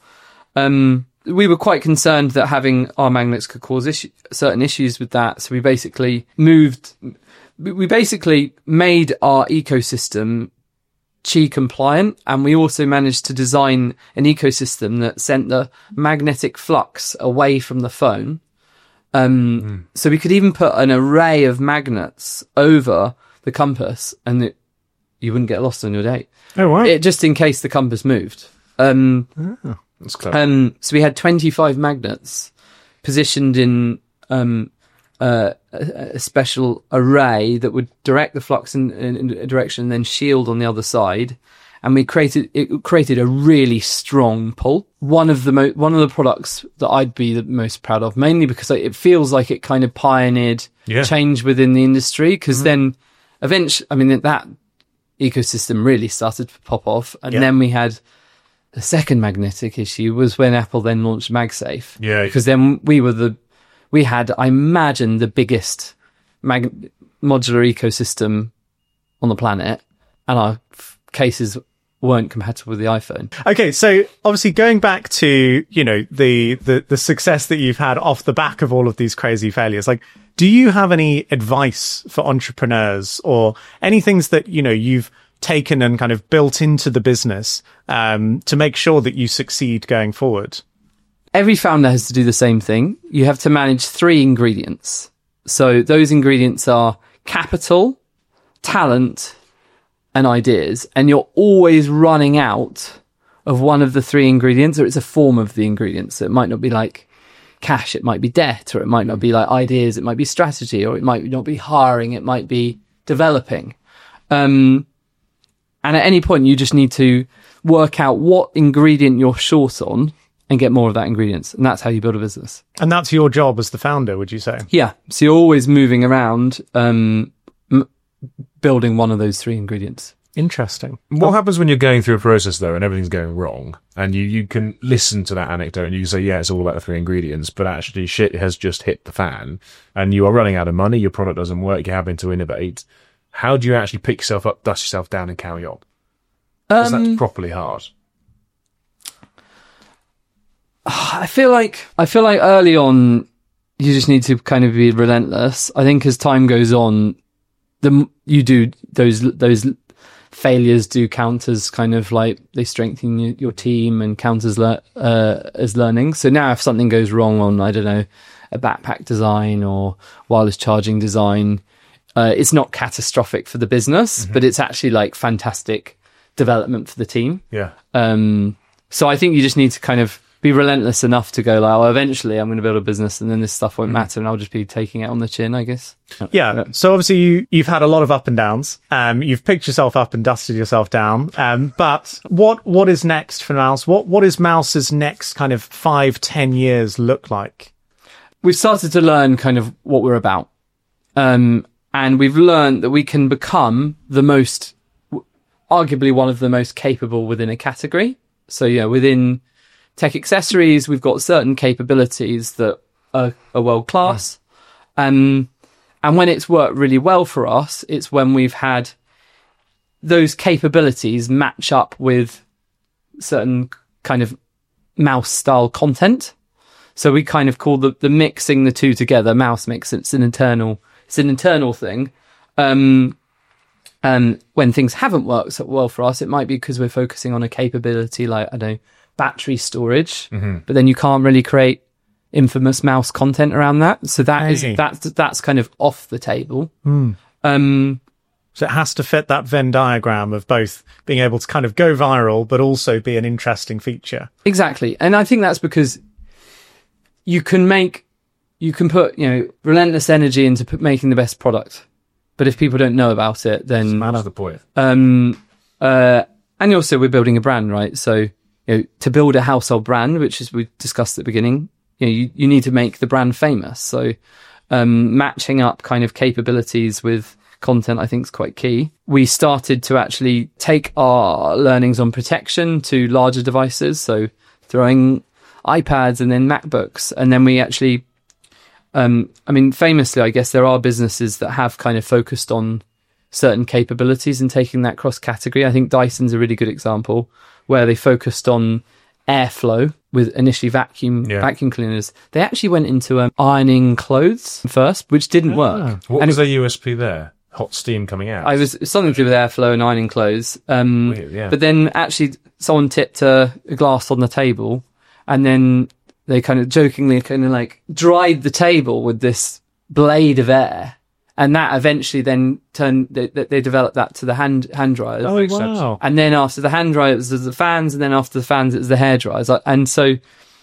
Um, we were quite concerned that having our magnets could cause issue- certain issues with that, so we basically moved. We basically made our ecosystem Qi compliant, and we also managed to design an ecosystem that sent the magnetic flux away from the phone. Um, mm. So we could even put an array of magnets over the compass, and it, you wouldn't get lost on your date. Oh, wow. It, just in case the compass moved. Um, oh, that's clever. Um, so we had twenty-five magnets positioned in um, uh, a, a special array that would direct the flux in, in, in a direction and then shield on the other side. And we created, it created a really strong pull. One of the mo- one of the products that I'd be the most proud of, mainly because it feels like it kind of pioneered yeah. change within the industry. Because mm-hmm. then eventually, I mean, that ecosystem really started to pop off. And yeah. then we had the second magnetic issue was when Apple then launched MagSafe. Yeah. Because then we were the, we had, I imagine, the biggest mag- modular ecosystem on the planet. And our f- cases weren't compatible with the iPhone. Okay, so obviously going back to, you know, the, the the success that you've had off the back of all of these crazy failures, like, do you have any advice for entrepreneurs, or any things that, you know, you've taken and kind of built into the business um, to make sure that you succeed going forward? Every founder has to do the same thing. You have to manage three ingredients. So those ingredients are capital, talent, and ideas, and you're always running out of one of the three ingredients, or it's a form of the ingredients. So it might not be like cash, it might be debt, or it might not be like ideas, it might be strategy, or it might not be hiring, it might be developing. Um, and at any point, you just need to work out what ingredient you're short on and get more of that ingredients. And that's how you build a business. And that's your job as the founder, would you say? Yeah. So you're always moving around, um, m- building one of those three ingredients. Interesting. What happens when you're going through a process, though, and everything's going wrong, and you, you can listen to that anecdote and you can say, yeah, it's all about the three ingredients, but actually shit has just hit the fan and you are running out of money, your product doesn't work, you're having to innovate. How do you actually pick yourself up, dust yourself down and carry on? Because um, that's properly hard. I feel like, I feel like early on, you just need to kind of be relentless. I think as time goes on, the you do those those failures do count as kind of like they strengthen you, your team and count as le- uh, as learning. So now if something goes wrong on, I don't know, a backpack design or wireless charging design, uh, it's not catastrophic for the business, mm-hmm. but it's actually like fantastic development for the team. Yeah. Um. So I think you just need to kind of be relentless enough to go like, oh, eventually I'm going to build a business and then this stuff won't mm. matter and I'll just be taking it on the chin, I guess. Yeah. So obviously you, you've had a lot of up and downs. Um, you've picked yourself up and dusted yourself down. Um, but what, what is next for Mouse? What, what is Mouse's next kind of five, ten years look like? We've started to learn kind of what we're about. Um, and we've learned that we can become the most arguably one of the most capable within a category. So, yeah, within tech accessories, we've got certain capabilities that are, are world class. Um, and when it's worked really well for us, it's when we've had those capabilities match up with certain kind of mouse style content. So we kind of call the, the mixing the two together mouse mix. It's an internal, it's an internal thing. Um, and when things haven't worked so well for us, it might be because we're focusing on a capability like, I don't know, battery storage, Mm-hmm. but then you can't really create infamous mouse content around that. So that is, Hey. that's, that's kind of off the table. Mm. Um, So it has to fit that Venn diagram of both being able to kind of go viral, but also be an interesting feature. Exactly. And I think that's because you can make, you can put, you know, relentless energy into put, making the best product. But if people don't know about it, then, That's the point. um, uh, and also we're building a brand, right? So, you know, to build a household brand, which is we discussed at the beginning, you know, you, you need to make the brand famous. So, um, matching up kind of capabilities with content, I think, is quite key. We started to actually take our learnings on protection to larger devices, so throwing iPads and then MacBooks, and then we actually, um, I mean, famously, I guess there are businesses that have kind of focused on certain capabilities and taking that cross category. I think Dyson's a really good example where they focused on airflow with initially vacuum Yeah. vacuum cleaners. They actually went into um, ironing clothes first, which didn't work. What And was their U S P there? Hot steam coming out. I was something to do with airflow and ironing clothes. Um, Weird, yeah. But then actually someone tipped a, a glass on the table and then they kind of jokingly kind of like dried the table with this blade of air. And that eventually then turned, they, they developed that to the hand, hand dryers. Oh, makes sense. wow. And then after the hand dryers, it was the fans. And then after the fans, it was the hair dryers. And so,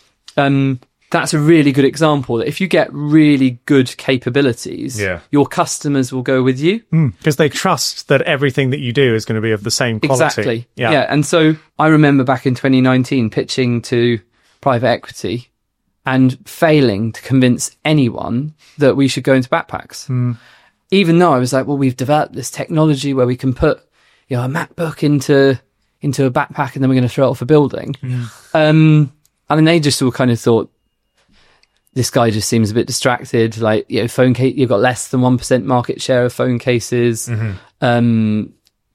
um, that's a really good example that if you get really good capabilities, Yeah. your customers will go with you. Because they trust that everything that you do is going to be of the same quality. Exactly. Yeah. Yeah. And so I remember back in twenty nineteen pitching to private equity and failing to convince anyone that we should go into backpacks. Hmm. Even though I was like, well, we've developed this technology where we can put, you know, a MacBook into, into a backpack and then we're going to throw it off a building. Hmm. Um, and then they just all kind of thought, this guy just seems a bit distracted. Like, you know, phone case, you've got less than one percent market share of phone cases. Mm-hmm. Um,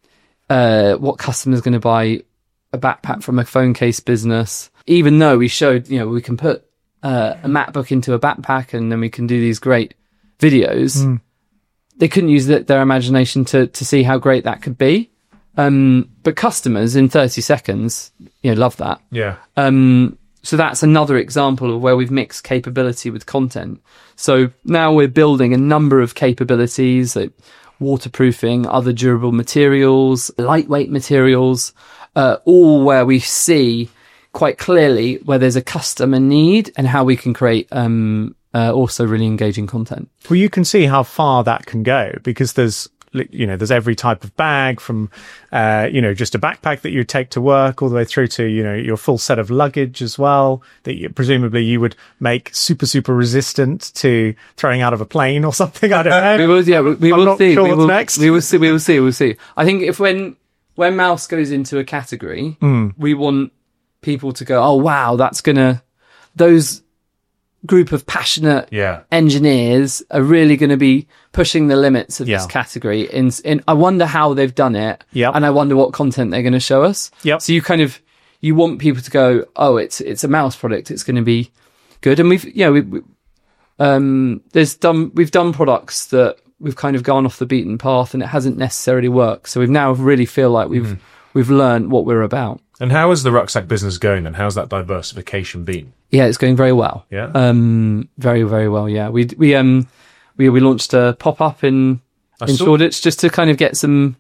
uh, what customer's going to buy a backpack from a phone case business? Even though we showed, you know, we can put uh, a MacBook into a backpack and then we can do these great videos. Mm. They couldn't use th- their imagination to, to see how great that could be. Um, but customers in thirty seconds, you know, love that. Yeah. Um, so that's another example of where we've mixed capability with content. So now we're building a number of capabilities, like waterproofing, other durable materials, lightweight materials, uh, all where we see quite clearly where there's a customer need and how we can create um, uh, also really engaging content. Well, you can see how far that can go because there's, you know, there's every type of bag from, uh, you know, just a backpack that you take to work all the way through to, you know, your full set of luggage as well that you, presumably you would make super, super resistant to throwing out of a plane or something. I don't know. We will, yeah, we, we I'm will not see. sure we what's will, next. We will see. We will see. We'll see. I think if when when mouse goes into a category, Mm. we want people to go, "Oh wow, that's gonna." Those group of passionate Yeah. engineers are really going to be pushing the limits of Yeah. this category. In, in I wonder how they've done it, Yep. and I wonder what content they're going to show us. Yep. So you kind of you want people to go, "Oh, it's it's a mouse product. It's going to be good." And we've you know we, we um there's done we've done products that we've kind of gone off the beaten path and it hasn't necessarily worked. So we've now really feel like we've Mm-hmm. we've learned what we're about. And how is the rucksack business going then? How's that diversification been? Yeah, it's going very well. Yeah. Um, very very well. Yeah, we we um we we launched a pop up in I in saw- Shoreditch just to kind of get some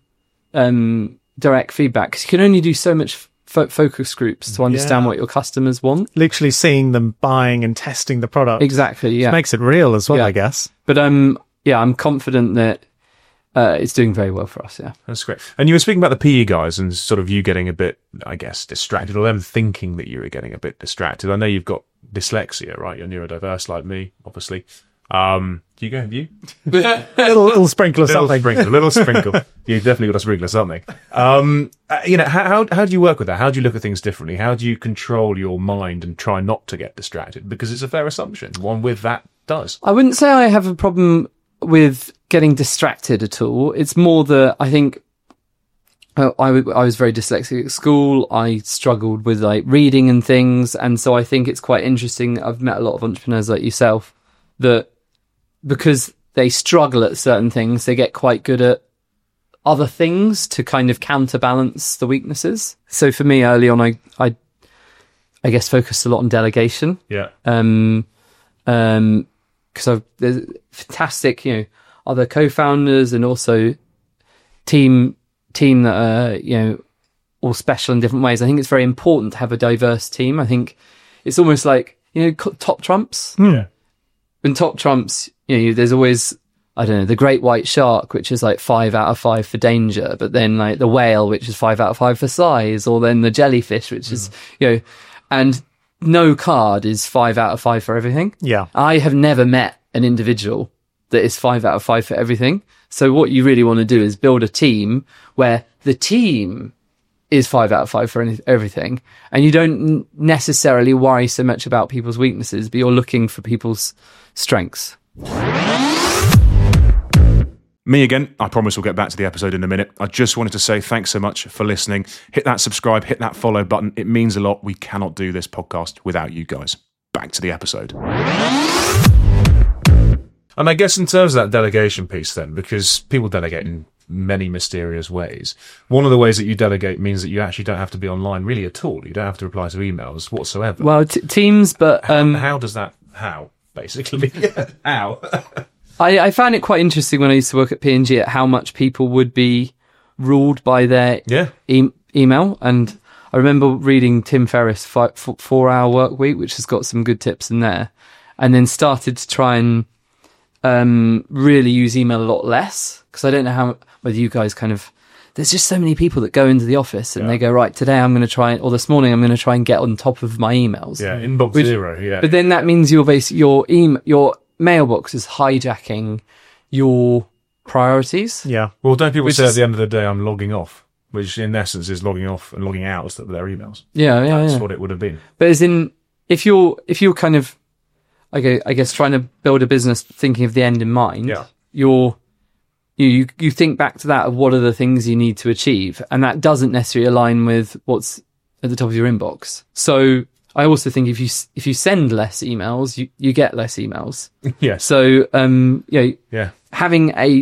um direct feedback because you can only do so much fo- focus groups to understand Yeah. what your customers want. Literally seeing them buying and testing the product. Exactly. Yeah. Makes it real as well, Yeah. I guess. But um yeah, I'm confident that uh, it's doing very well for us. Yeah. That's great. And you were speaking about the P E guys and sort of you getting a bit, I guess, distracted, or them thinking that you were getting a bit distracted. I know you've got dyslexia, right? You're neurodiverse like me, obviously. Um, do you go? Have you? little, little sprinkle of little something. sprinkle, little sprinkle. You definitely got a sprinkle of something. Um, uh, you know, how, how how do you work with that? How do you look at things differently? How do you control your mind and try not to get distracted? Because it's a fair assumption. One with that does. I wouldn't say I have a problem with getting distracted at all. It's more that I think uh, I, w- I was very dyslexic at school. I struggled with like reading and things. And so I think it's quite interesting. I've met a lot of entrepreneurs like yourself that because they struggle at certain things, they get quite good at other things to kind of counterbalance the weaknesses. So for me early on, I, I, I guess focused a lot on delegation. Yeah. Um, um, cause I've, there's fantastic, you know, other co-founders and also team, team that are, you know, all special in different ways. I think it's very important to have a diverse team. I think it's almost like, you know, co- top trumps. Yeah. In top trumps, you know, there's always, I don't know, the great white shark, which is like five out of five for danger, but then like the whale, which is five out of five for size, or then the jellyfish, which is, you know, and no card is five out of five for everything. Yeah. I have never met an individual that is five out of five for everything. So what you really want to do is build a team where the team is five out of five for any, everything. And you don't n- necessarily worry so much about people's weaknesses, but you're looking for people's strengths. Me again. I promise we'll get back to the episode in a minute. I just wanted to say thanks so much for listening. Hit that subscribe, hit that follow button. It means a lot. We cannot do this podcast without you guys. Back to the episode. And I guess in terms of that delegation piece then, because people delegate in many mysterious ways, one of the ways that you delegate means that you actually don't have to be online really at all. You don't have to reply to emails whatsoever. Well, t- teams, but um, how, how does that, how, basically? How? I, I found it quite interesting when I used to work at P and G at how much people would be ruled by their Yeah. e- email. And I remember reading Tim Ferriss' fi- f- Four Hour Work Week, which has got some good tips in there, and then started to try and um, really use email a lot less. Because I don't know how whether you guys kind of, there's just so many people that go into the office and Yeah. they go, right, today I'm going to try, or this morning I'm going to try and get on top of my emails. Yeah, inbox Which- zero, yeah. But then that means your base, your email, your mailbox is hijacking your priorities. Yeah. Well, don't people Which say is- at the end of the day, I'm logging off, which in essence is logging off and logging out of their emails. Yeah, yeah, That's yeah. what it would have been. But as in, if you're, if you're kind of, okay, I guess trying to build a business thinking of the end in mind, Yeah. you're, you, you, you think back to that of what are the things you need to achieve. And that doesn't necessarily align with what's at the top of your inbox. So I also think if you, s- if you send less emails, you, you get less emails. Yes. So, um, you know, Yeah. having a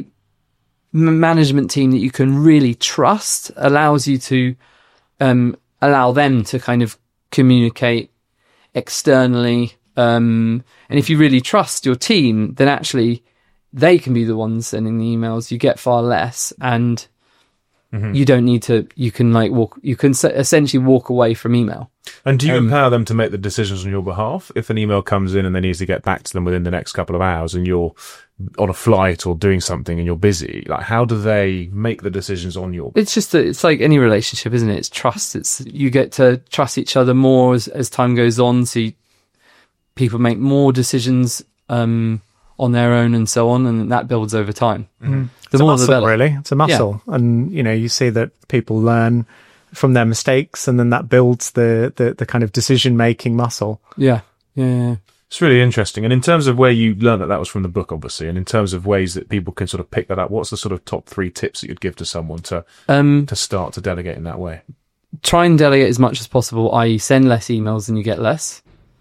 m- management team that you can really trust allows you to um, allow them to kind of communicate externally. Um, and if you really trust your team, then actually they can be the ones sending the emails. You get far less, and you don't need to. You can like walk. You can s- essentially walk away from email. And do you Um, empower them to make the decisions on your behalf? If an email comes in and they need to get back to them within the next couple of hours and you're on a flight or doing something and you're busy, like how do they make the decisions on your It's just that it's like any relationship, isn't it? It's trust. It's you get to trust each other more as, as time goes on. So you, people make more decisions um, on their own and so on, and that builds over time. Mm-hmm. The It's a more muscle, the better. really. It's a muscle. And, you know, you see that people learn from their mistakes, and then that builds the, the, the kind of decision-making muscle. Yeah. Yeah. yeah. It's really interesting. And in terms of where you learned that, that was from the book, obviously, and in terms of ways that people can sort of pick that up, what's the sort of top three tips that you'd give to someone to Um, to start to delegate in that way? try and delegate as much as possible, that is send less emails and you get less.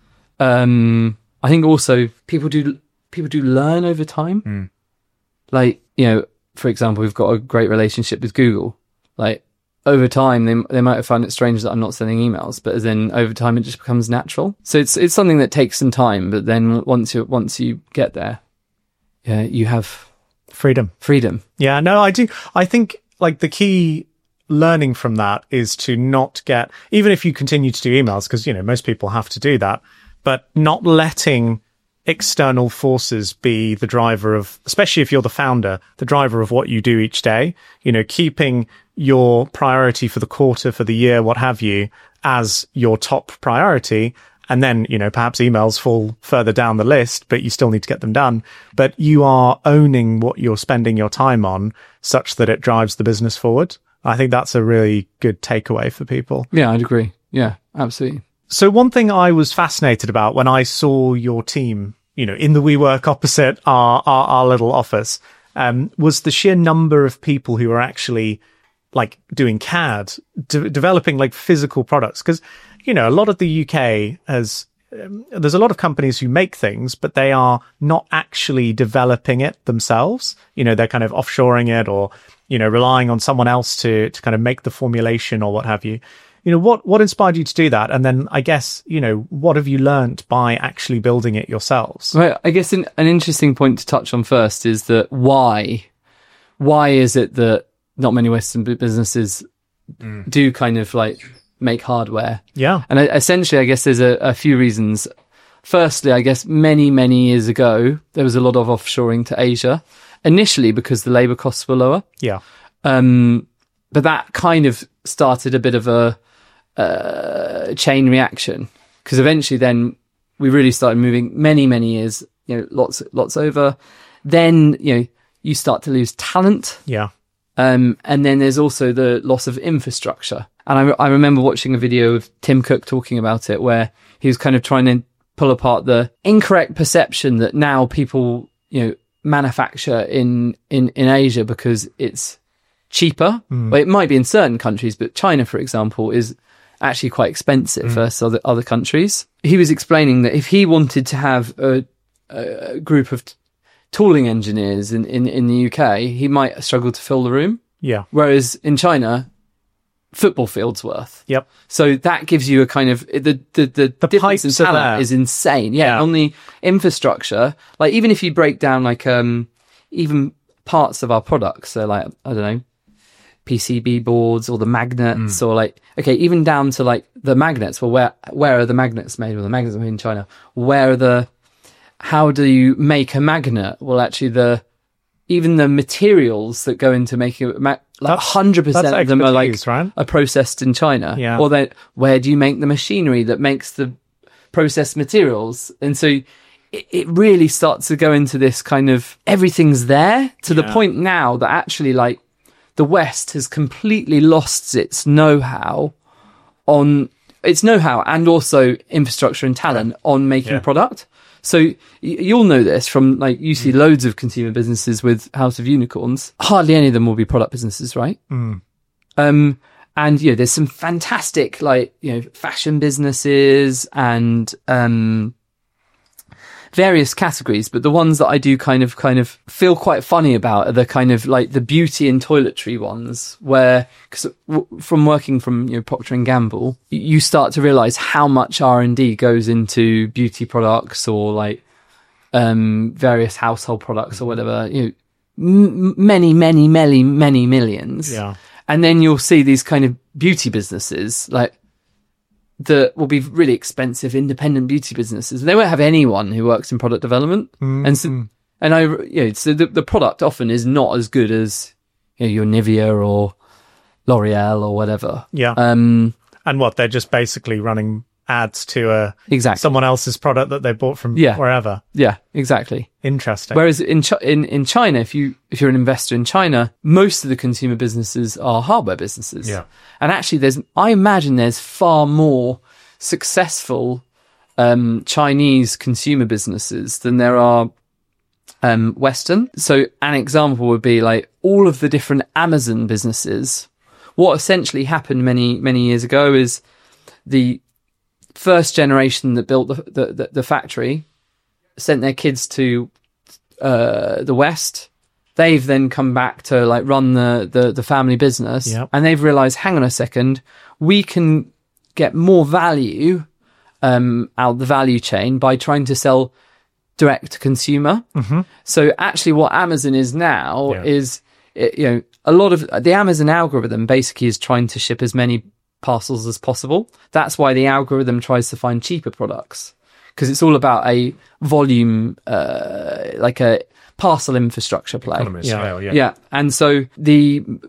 Um, I think also people do, people do learn over time. Mm. Like, you know, for example, we've got a great relationship with Google. Like over time, they, they might have found it strange that I'm not sending emails, but then over time it just becomes natural. So it's, it's something that takes some time, but then once you, once you get there, yeah, you have Freedom. freedom. Yeah, no, I do. I think like the key learning from that is to not get, even if you continue to do emails, because, you know, most people have to do that, but not letting external forces be the driver of, especially if you're the founder, the driver of what you do each day, you know, keeping your priority for the quarter, for the year, what have you, as your top priority, And then, you know, perhaps emails fall further down the list, but you still need to get them done. But you are owning what you're spending your time on such that it drives the business forward. I think that's a really good takeaway for people. Yeah, I'd agree. Yeah, absolutely. So one thing I was fascinated about when I saw your team, you know, in the WeWork opposite our, our, our little office, um, was the sheer number of people who are actually like doing C A D, de- developing like physical products. Because, you know, a lot of the U K has, um, there's a lot of companies who make things, but they are not actually developing it themselves. You know, they're kind of offshoring it or, you know, relying on someone else to, to kind of make the formulation or what have you. You know, what, what inspired you to do that? And then I guess, you know, what have you learned by actually building it yourselves? Right. I guess an, an interesting point to touch on first is that why, why is it that not many Western businesses mm. do kind of like make hardware? Yeah. And essentially, I guess there's a, a few reasons. Firstly, I guess many, many years ago, there was a lot of offshoring to Asia, initially because the labor costs were lower. Yeah. Um, but that kind of started a bit of a, uh, chain reaction, because eventually then we really started moving many, many years, you know, lots, lots over. Then, you know, you start to lose talent. Yeah. Um, and then there's also the loss of infrastructure. And I, re- I remember watching a video of Tim Cook talking about it, where he was kind of trying to pull apart the incorrect perception that now people, you know, manufacture in, in, in Asia because it's cheaper. Mm. Well, it might be in certain countries, but China, for example, is actually quite expensive mm. versus other, other countries. He was explaining that if he wanted to have a, a group of t- tooling engineers in, in, in the U K, he might struggle to fill the room. Yeah. Whereas in China, football fields worth. Yep. So that gives you a kind of, the, the, the, the difference in talent is insane. Yeah, yeah. On the infrastructure, like even if you break down like, um, even parts of our products, so like, I don't know, P C B boards or the magnets mm. or like, okay, even down to like the magnets. Well, where, where are the magnets made? Well, the magnets are made in China. Where are the, how do you make a magnet? Well, actually the, even the materials that go into making it, like one hundred percent of them are like, right? are processed in China. Yeah. Or then where do you make the machinery that makes the processed materials? And so it, it really starts to go into this kind of, everything's there to yeah. the point now that actually like, the West has completely lost its know-how on its know-how and also infrastructure and talent on making yeah. product. So y- you'll know this from like, you see mm. loads of consumer businesses with House of Unicorns. Hardly any of them will be product businesses, right? Mm. Um, and, you know, there's some fantastic, like, you know, fashion businesses and, um, various categories, but the ones that I do kind of kind of feel quite funny about are the kind of like the beauty and toiletry ones, where because w- from working from, you know, Procter and Gamble, you start to realize how much R and D goes into beauty products or like um various household products or whatever, you know, m- many many many many millions. Yeah. And then you'll see these kind of beauty businesses like that will be really expensive independent beauty businesses. They won't have anyone who works in product development. Mm-hmm. And so, and I, you know, so the, the product often is not as good as, you know, your Nivea or L'Oreal or whatever. Yeah. Um, and what, they're just basically running ads to a exactly someone else's product that they bought from yeah. wherever. Yeah, exactly. Interesting. Whereas in, Ch- in, in China, if you, if you're an investor in China, most of the consumer businesses are hardware businesses. Yeah. And actually there's, I imagine there's far more successful, um, Chinese consumer businesses than there are, um, Western. So an example would be like all of the different Amazon businesses. What essentially happened many, many years ago is the first generation that built the, the, the, the factory sent their kids to uh, the West. They've then come back to like run the, the, the family business. Yep. And they've realized, hang on a second, we can get more value um, out of the value chain by trying to sell direct to consumer. Mm-hmm. So actually what Amazon is now yeah. is, it, you know, a lot of the Amazon algorithm basically is trying to ship as many parcels as possible. That's why the algorithm tries to find cheaper products, because it's all about a volume, uh, like a parcel infrastructure play. Economy of Yeah. scale, yeah. Yeah. And so the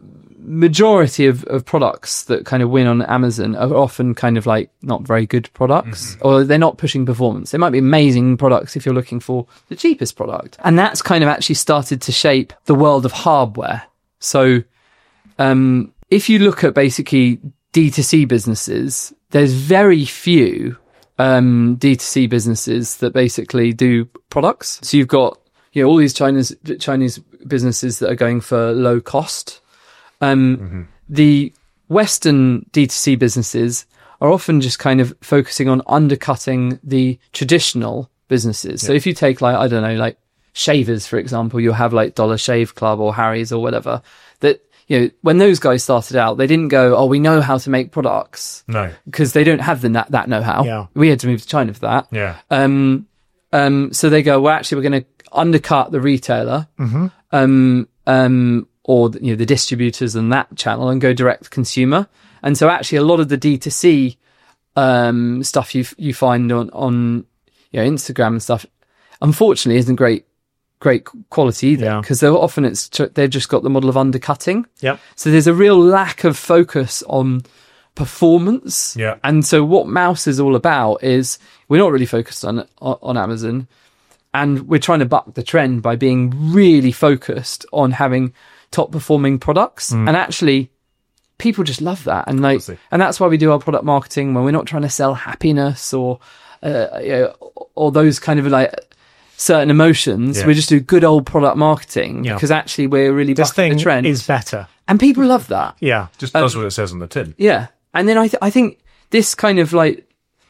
majority of, of products that kind of win on Amazon are often kind of like not very good products, mm-hmm. or they're not pushing performance. They might be amazing products if you're looking for the cheapest product. And that's kind of actually started to shape the world of hardware. So um, if you look at basically D two C businesses, there's very few um, D two C businesses that basically do products. So you've got, you know, all these Chinese, Chinese businesses that are going for low cost. Um, mm-hmm. The Western D two C businesses are often just kind of focusing on undercutting the traditional businesses. Yeah. So if you take like, I don't know, like shavers, for example, you'll have like Dollar Shave Club or Harry's or whatever, that, you know, when those guys started out, they didn't go, oh, we know how to make products. No. Because they don't have the, that, that know-how. Yeah. We had to move to China for that. Yeah. Um, um, so they go, well, actually, we're going to undercut the retailer, mm-hmm. um, um, or, you know, the distributors and that channel and go direct to consumer. And so actually a lot of the D two C, um, stuff you, you find on, on, you know, Instagram and stuff, unfortunately isn't great. great quality either, because yeah. they're often it's they've just got the model of undercutting. Yep. So there's a real lack of focus on performance. Yeah. And so what Mouse is all about is we're not really focused on on Amazon, and we're trying to buck the trend by being really focused on having top performing products. Mm. And actually, people just love that, and like, and that's why we do our product marketing when we're not trying to sell happiness or uh, you know, or those kind of like certain emotions. Yeah. We just do good old product marketing yeah. because actually we're really this bucking thing the trend. Is better, and people love that. Yeah, just does um, what it says on the tin. Yeah, and then I th- I think this kind of like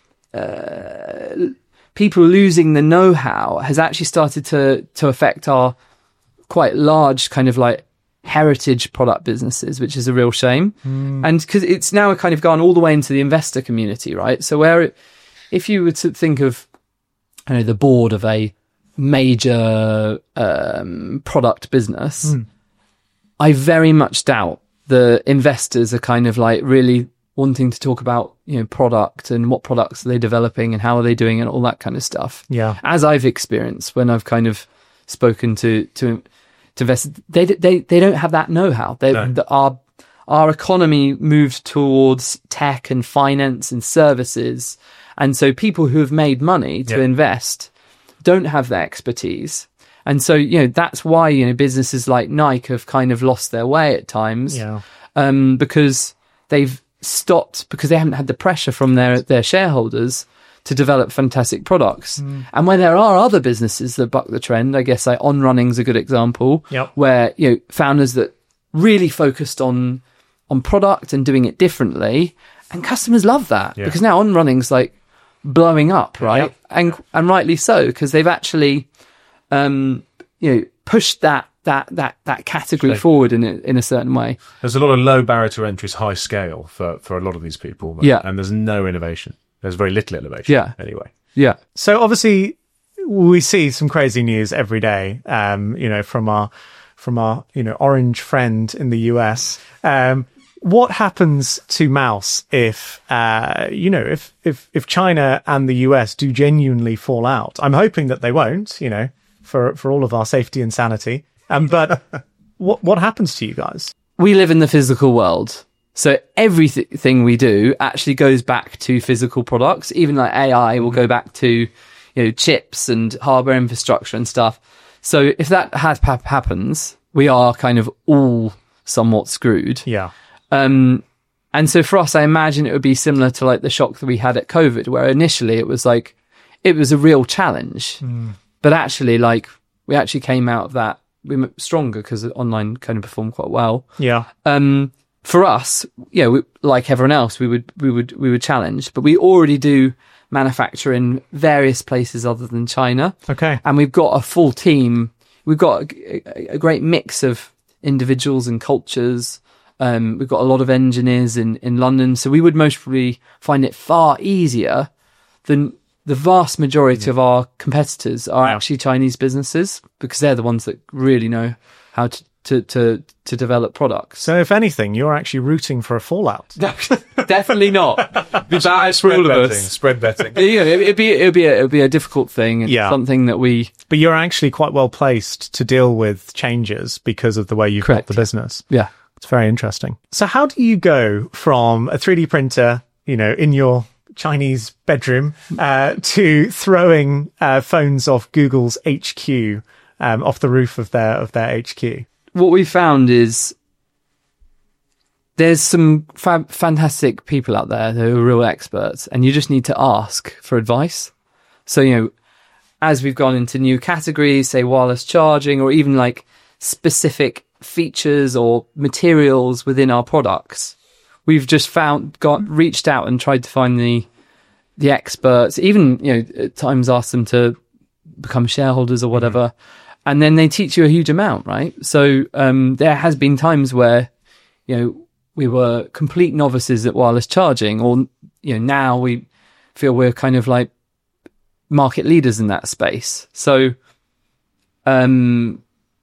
uh, people losing the know-how has actually started to to affect our quite large kind of like heritage product businesses, which is a real shame. Mm. And because it's now kind of gone all the way into the investor community, right? So where it, if you were to think of, I don't know, the board of a major um, product business, mm. I very much doubt the investors are kind of like really wanting to talk about, you know, product and what products are they developing and how are they doing and all that kind of stuff. Yeah. As I've experienced when I've kind of spoken to, to, to investors, they, they, they don't have that know-how. They, no. the, our, our economy moved towards tech and finance and services. And so people who have made money to yep. invest don't have that expertise. And so, you know, that's why, you know, businesses like Nike have kind of lost their way at times. Yeah. Um, because they've stopped, because they haven't had the pressure from their, their shareholders to develop fantastic products. Mm. And when there are other businesses that buck the trend, I guess like On Running's a good example, yep. where, you know, founders that really focused on, on product and doing it differently, and customers love that yeah. because now On Running's like blowing up, right? Yep. And, and rightly so, because they've actually, um, you know, pushed that, that, that, that category Sure. forward in a, in a certain way. There's a lot of low barrier to entry, high scale for, for a lot of these people. Yeah. And there's no innovation. There's very little innovation. Yeah. Anyway. Yeah. So obviously we see some crazy news every day, um, you know, from our, from our, you know, orange friend in the U S. Um, what happens to Mouse if, uh, you know, if, if, if China and the U S do genuinely fall out? I'm hoping that they won't, you know, for, for all of our safety and sanity. Um, but what, what happens to you guys? We live in the physical world. So everything we do actually goes back to physical products. Even like A I will go back to, you know, chips and hardware infrastructure and stuff. So if that has happens, we are kind of all somewhat screwed. Yeah. Um, and so for us, I imagine it would be similar to like the shock that we had at COVID, where initially it was like, it was a real challenge, mm. but actually like we actually came out of that we were stronger because online kind of performed quite well. Yeah. Um, for us, yeah, we, like everyone else, we would, we would, we would challenge, but we already do manufacture in various places other than China. Okay. And we've got a full team. We've got a, a great mix of individuals and cultures. Um, we've got a lot of engineers in, in London. So we would most probably find it far easier than the vast majority yeah. of our competitors are yeah. actually Chinese businesses, because they're the ones that really know how to, to, to, to develop products. So if anything, you're actually rooting for a fallout. Definitely not. That is spread betting. Spread betting. Yeah, it'd be it'd be a, it'd be a difficult thing. And yeah. something that we. But you're actually quite well placed to deal with changes because of the way you've Correct. got the business. Yeah. It's very interesting. So how do you go from a three D printer, you know, in your Chinese bedroom, uh, to throwing uh, phones off Google's H Q, um, off the roof of their of their H Q? What we found is there's some fab- fantastic people out there who are real experts, and you just need to ask for advice. So, you know, as we've gone into new categories, say wireless charging, or even like specific features or materials within our products, we've just found, got reached out and tried to find the the experts, even, you know, at times ask them to become shareholders or whatever. Mm-hmm. And then they teach you a huge amount, right? So um, there has been times where, you know, we were complete novices at wireless charging, or, you know, now we feel we're kind of like market leaders in that space. So, um,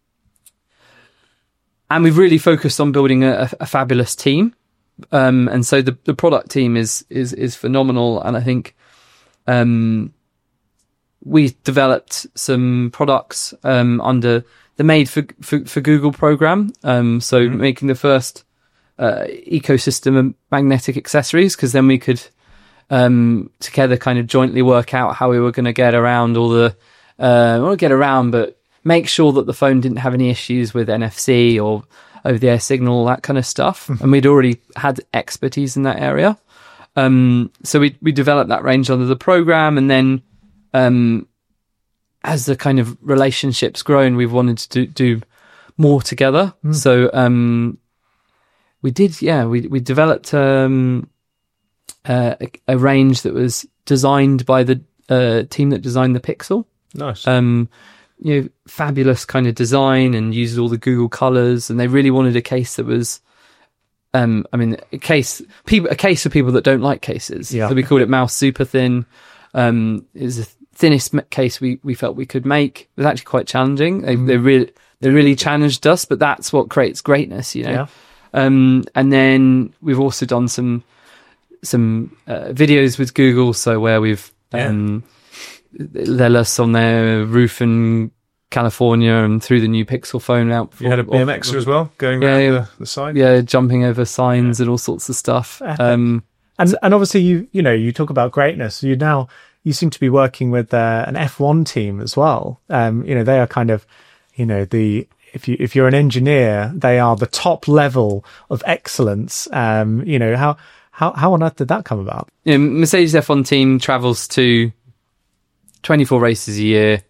and we've really focused on building a, a fabulous team. Um, and so the, the product team is, is, is phenomenal. And I think, um, we developed some products, um, under the Made for, for, for Google program. Um, so mm-hmm. making the first, uh, ecosystem of magnetic accessories, because then we could, um, together kind of jointly work out how we were going to get around all the, uh, not get around, but make sure that the phone didn't have any issues with N F C or over the air signal, that kind of stuff. Mm-hmm. And we'd already had expertise in that area. Um, so we, we developed that range under the program. And then, um, as the kind of relationship's grown, we've wanted to do, do more together. Mm. So, um, we did, yeah, we, we developed, um, uh, a, a range that was designed by the, uh, team that designed the Pixel. Nice. Um, you know, fabulous kind of design, and uses all the Google colors. And they really wanted a case that was, um, I mean, a case, people, a case for people that don't like cases. Yeah. So we called it Mouse Super Thin. Um, it was the thinnest case we, we felt we could make. It was actually quite challenging. They, mm. they really, they really challenged us, but that's what creates greatness, you know? Yeah. Um, and then we've also done some, some, uh, videos with Google. So where we've, yeah. um, let us on their roof in California and through the new Pixel phone out. You had a B M Xer as well, going yeah, around yeah, the, the side? Yeah, jumping over signs yeah. and all sorts of stuff. Um, and and obviously, you you know, you talk about greatness. You now, you seem to be working with uh, an F one team as well. Um, you know, they are kind of, you know, the, if you, if you're an engineer, they are the top level of excellence. Um, you know, how, how, how on earth did that come about? Yeah, Mercedes F one team travels to twenty-four races a year.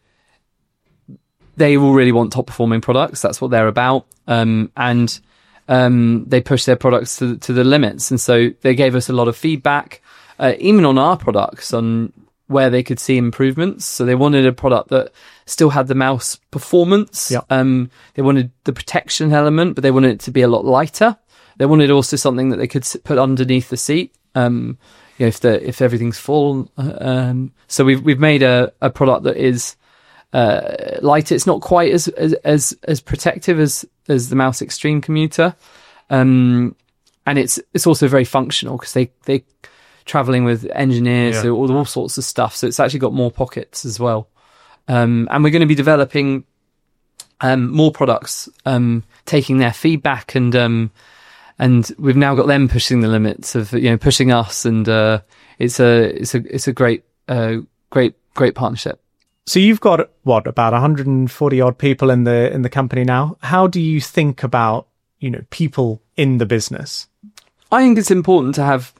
They all really want top performing products. That's what they're about. Um, and, um, they push their products to, to the limits. And so they gave us a lot of feedback, uh, even on our products, on where they could see improvements. So they wanted a product that still had the mouse performance. Yep. Um, they wanted the protection element, but they wanted it to be a lot lighter. They wanted also something that they could put underneath the seat. Um, you know, if the, if everything's full. Um, so we've, we've made a, a product that is, uh, lighter. It's not quite as, as, as, as protective as, as the Mouse Extreme Commuter. Um, and it's, it's also very functional, because they, they, traveling with engineers, yeah. so all, all sorts of stuff. So it's actually got more pockets as well. Um, and we're going to be developing um, more products, um, taking their feedback, and um, and we've now got them pushing the limits of, you know, pushing us, and uh, it's a it's a it's a great uh, great great partnership. So you've got what, about one hundred forty odd people in the in the company now. How do you think about, you know, people in the business? I think it's important to have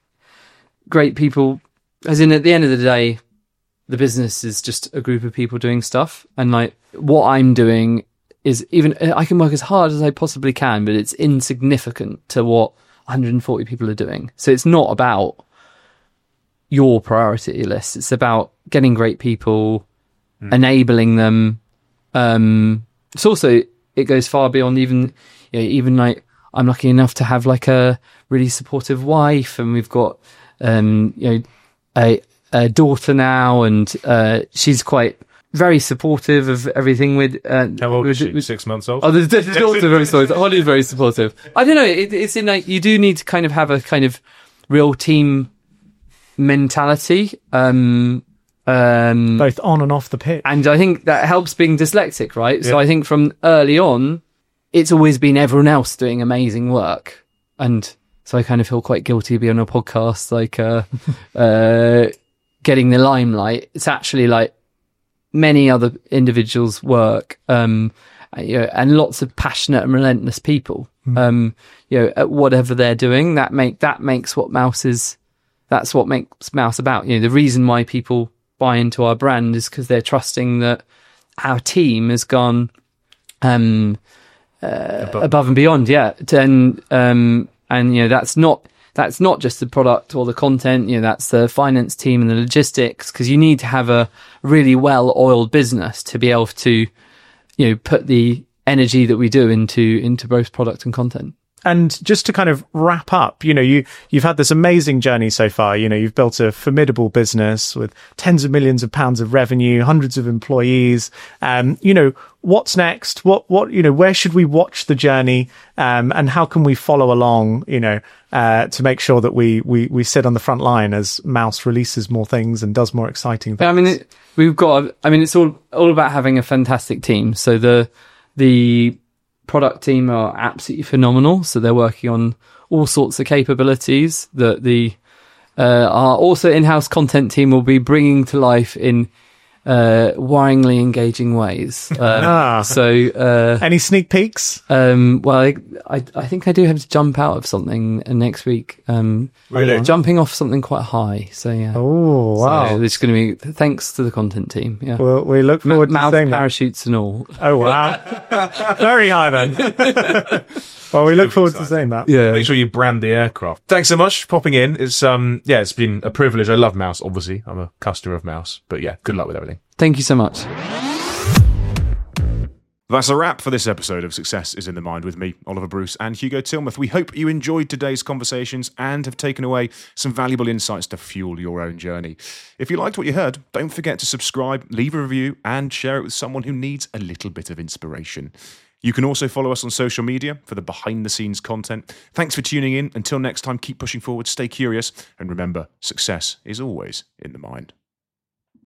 great people, as in, at the end of the day, the business is just a group of people doing stuff, and like what I'm doing is, even I can work as hard as I possibly can, but it's insignificant to what one hundred forty people are doing. So it's not about your priority list. It's about getting great people, mm. enabling them. Um, it's also, it goes far beyond even, you know, even like, I'm lucky enough to have like a really supportive wife, and we've got, um, you know, a, a daughter now, and, uh, she's quite very supportive of everything with, uh, how old with, is she? with, Six months old? Oh, the, the, the daughter very supportive. Holly's very supportive. I don't know. It, it's in like, you do need to kind of have a kind of real team mentality, um, um, both on and off the pitch. And I think that helps being dyslexic, right? Yeah. So I think from early on, it's always been everyone else doing amazing work. And so I kind of feel quite guilty being on a podcast, like, uh, uh, getting the limelight. It's actually like many other individuals' work, um, you know, and lots of passionate and relentless people, mm. um, you know, at whatever they're doing. That make, that makes what Mouse is, that's what makes Mouse about. You know, the reason why people buy into our brand is because they're trusting that our team has gone, um, uh, above. above and beyond. Yeah. And, um, and, you know, that's not, that's not just the product or the content, you know, that's the finance team and the logistics, because you need to have a really well-oiled business to be able to, you know, put the energy that we do into, into both product and content. And just to kind of wrap up, you know, you, you've had this amazing journey so far. You know, you've built a formidable business with tens of millions of pounds of revenue, hundreds of employees. Um, you know, what's next? What, what, you know, where should we watch the journey? Um, and how can we follow along, you know, uh, to make sure that we, we, we sit on the front line as Mouse releases more things and does more exciting things? I mean, it, we've got, I mean, it's all, all about having a fantastic team. So the, the, product team are absolutely phenomenal. So they're working on all sorts of capabilities that the uh, our also in-house content team will be bringing to life in uh, worryingly engaging ways. Um, ah. So uh, any sneak peeks? Um, well, I, I I think I do have to jump out of something next week. Um, really? Jumping off something quite high. So yeah. Oh wow! So it's going to be thanks to the content team. Yeah. Well, we look forward Ma- to seeing parachutes that. and all. Oh wow! Very high then. Well, we look forward to seeing that. Yeah. Make sure you brand the aircraft. Thanks so much for popping in. It's um yeah, it's been a privilege. I love Mouse, obviously. I'm a customer of Mouse. But yeah, good luck with everything. Thank you so much. That's a wrap for this episode of Success is in the Mind with me, Oliver Bruce, and Hugo Tilmouth. We hope you enjoyed today's conversations and have taken away some valuable insights to fuel your own journey. If you liked what you heard, don't forget to subscribe, leave a review, and share it with someone who needs a little bit of inspiration. You can also follow us on social media for the behind-the-scenes content. Thanks for tuning in. Until next time, keep pushing forward, stay curious, and remember, success is always in the mind.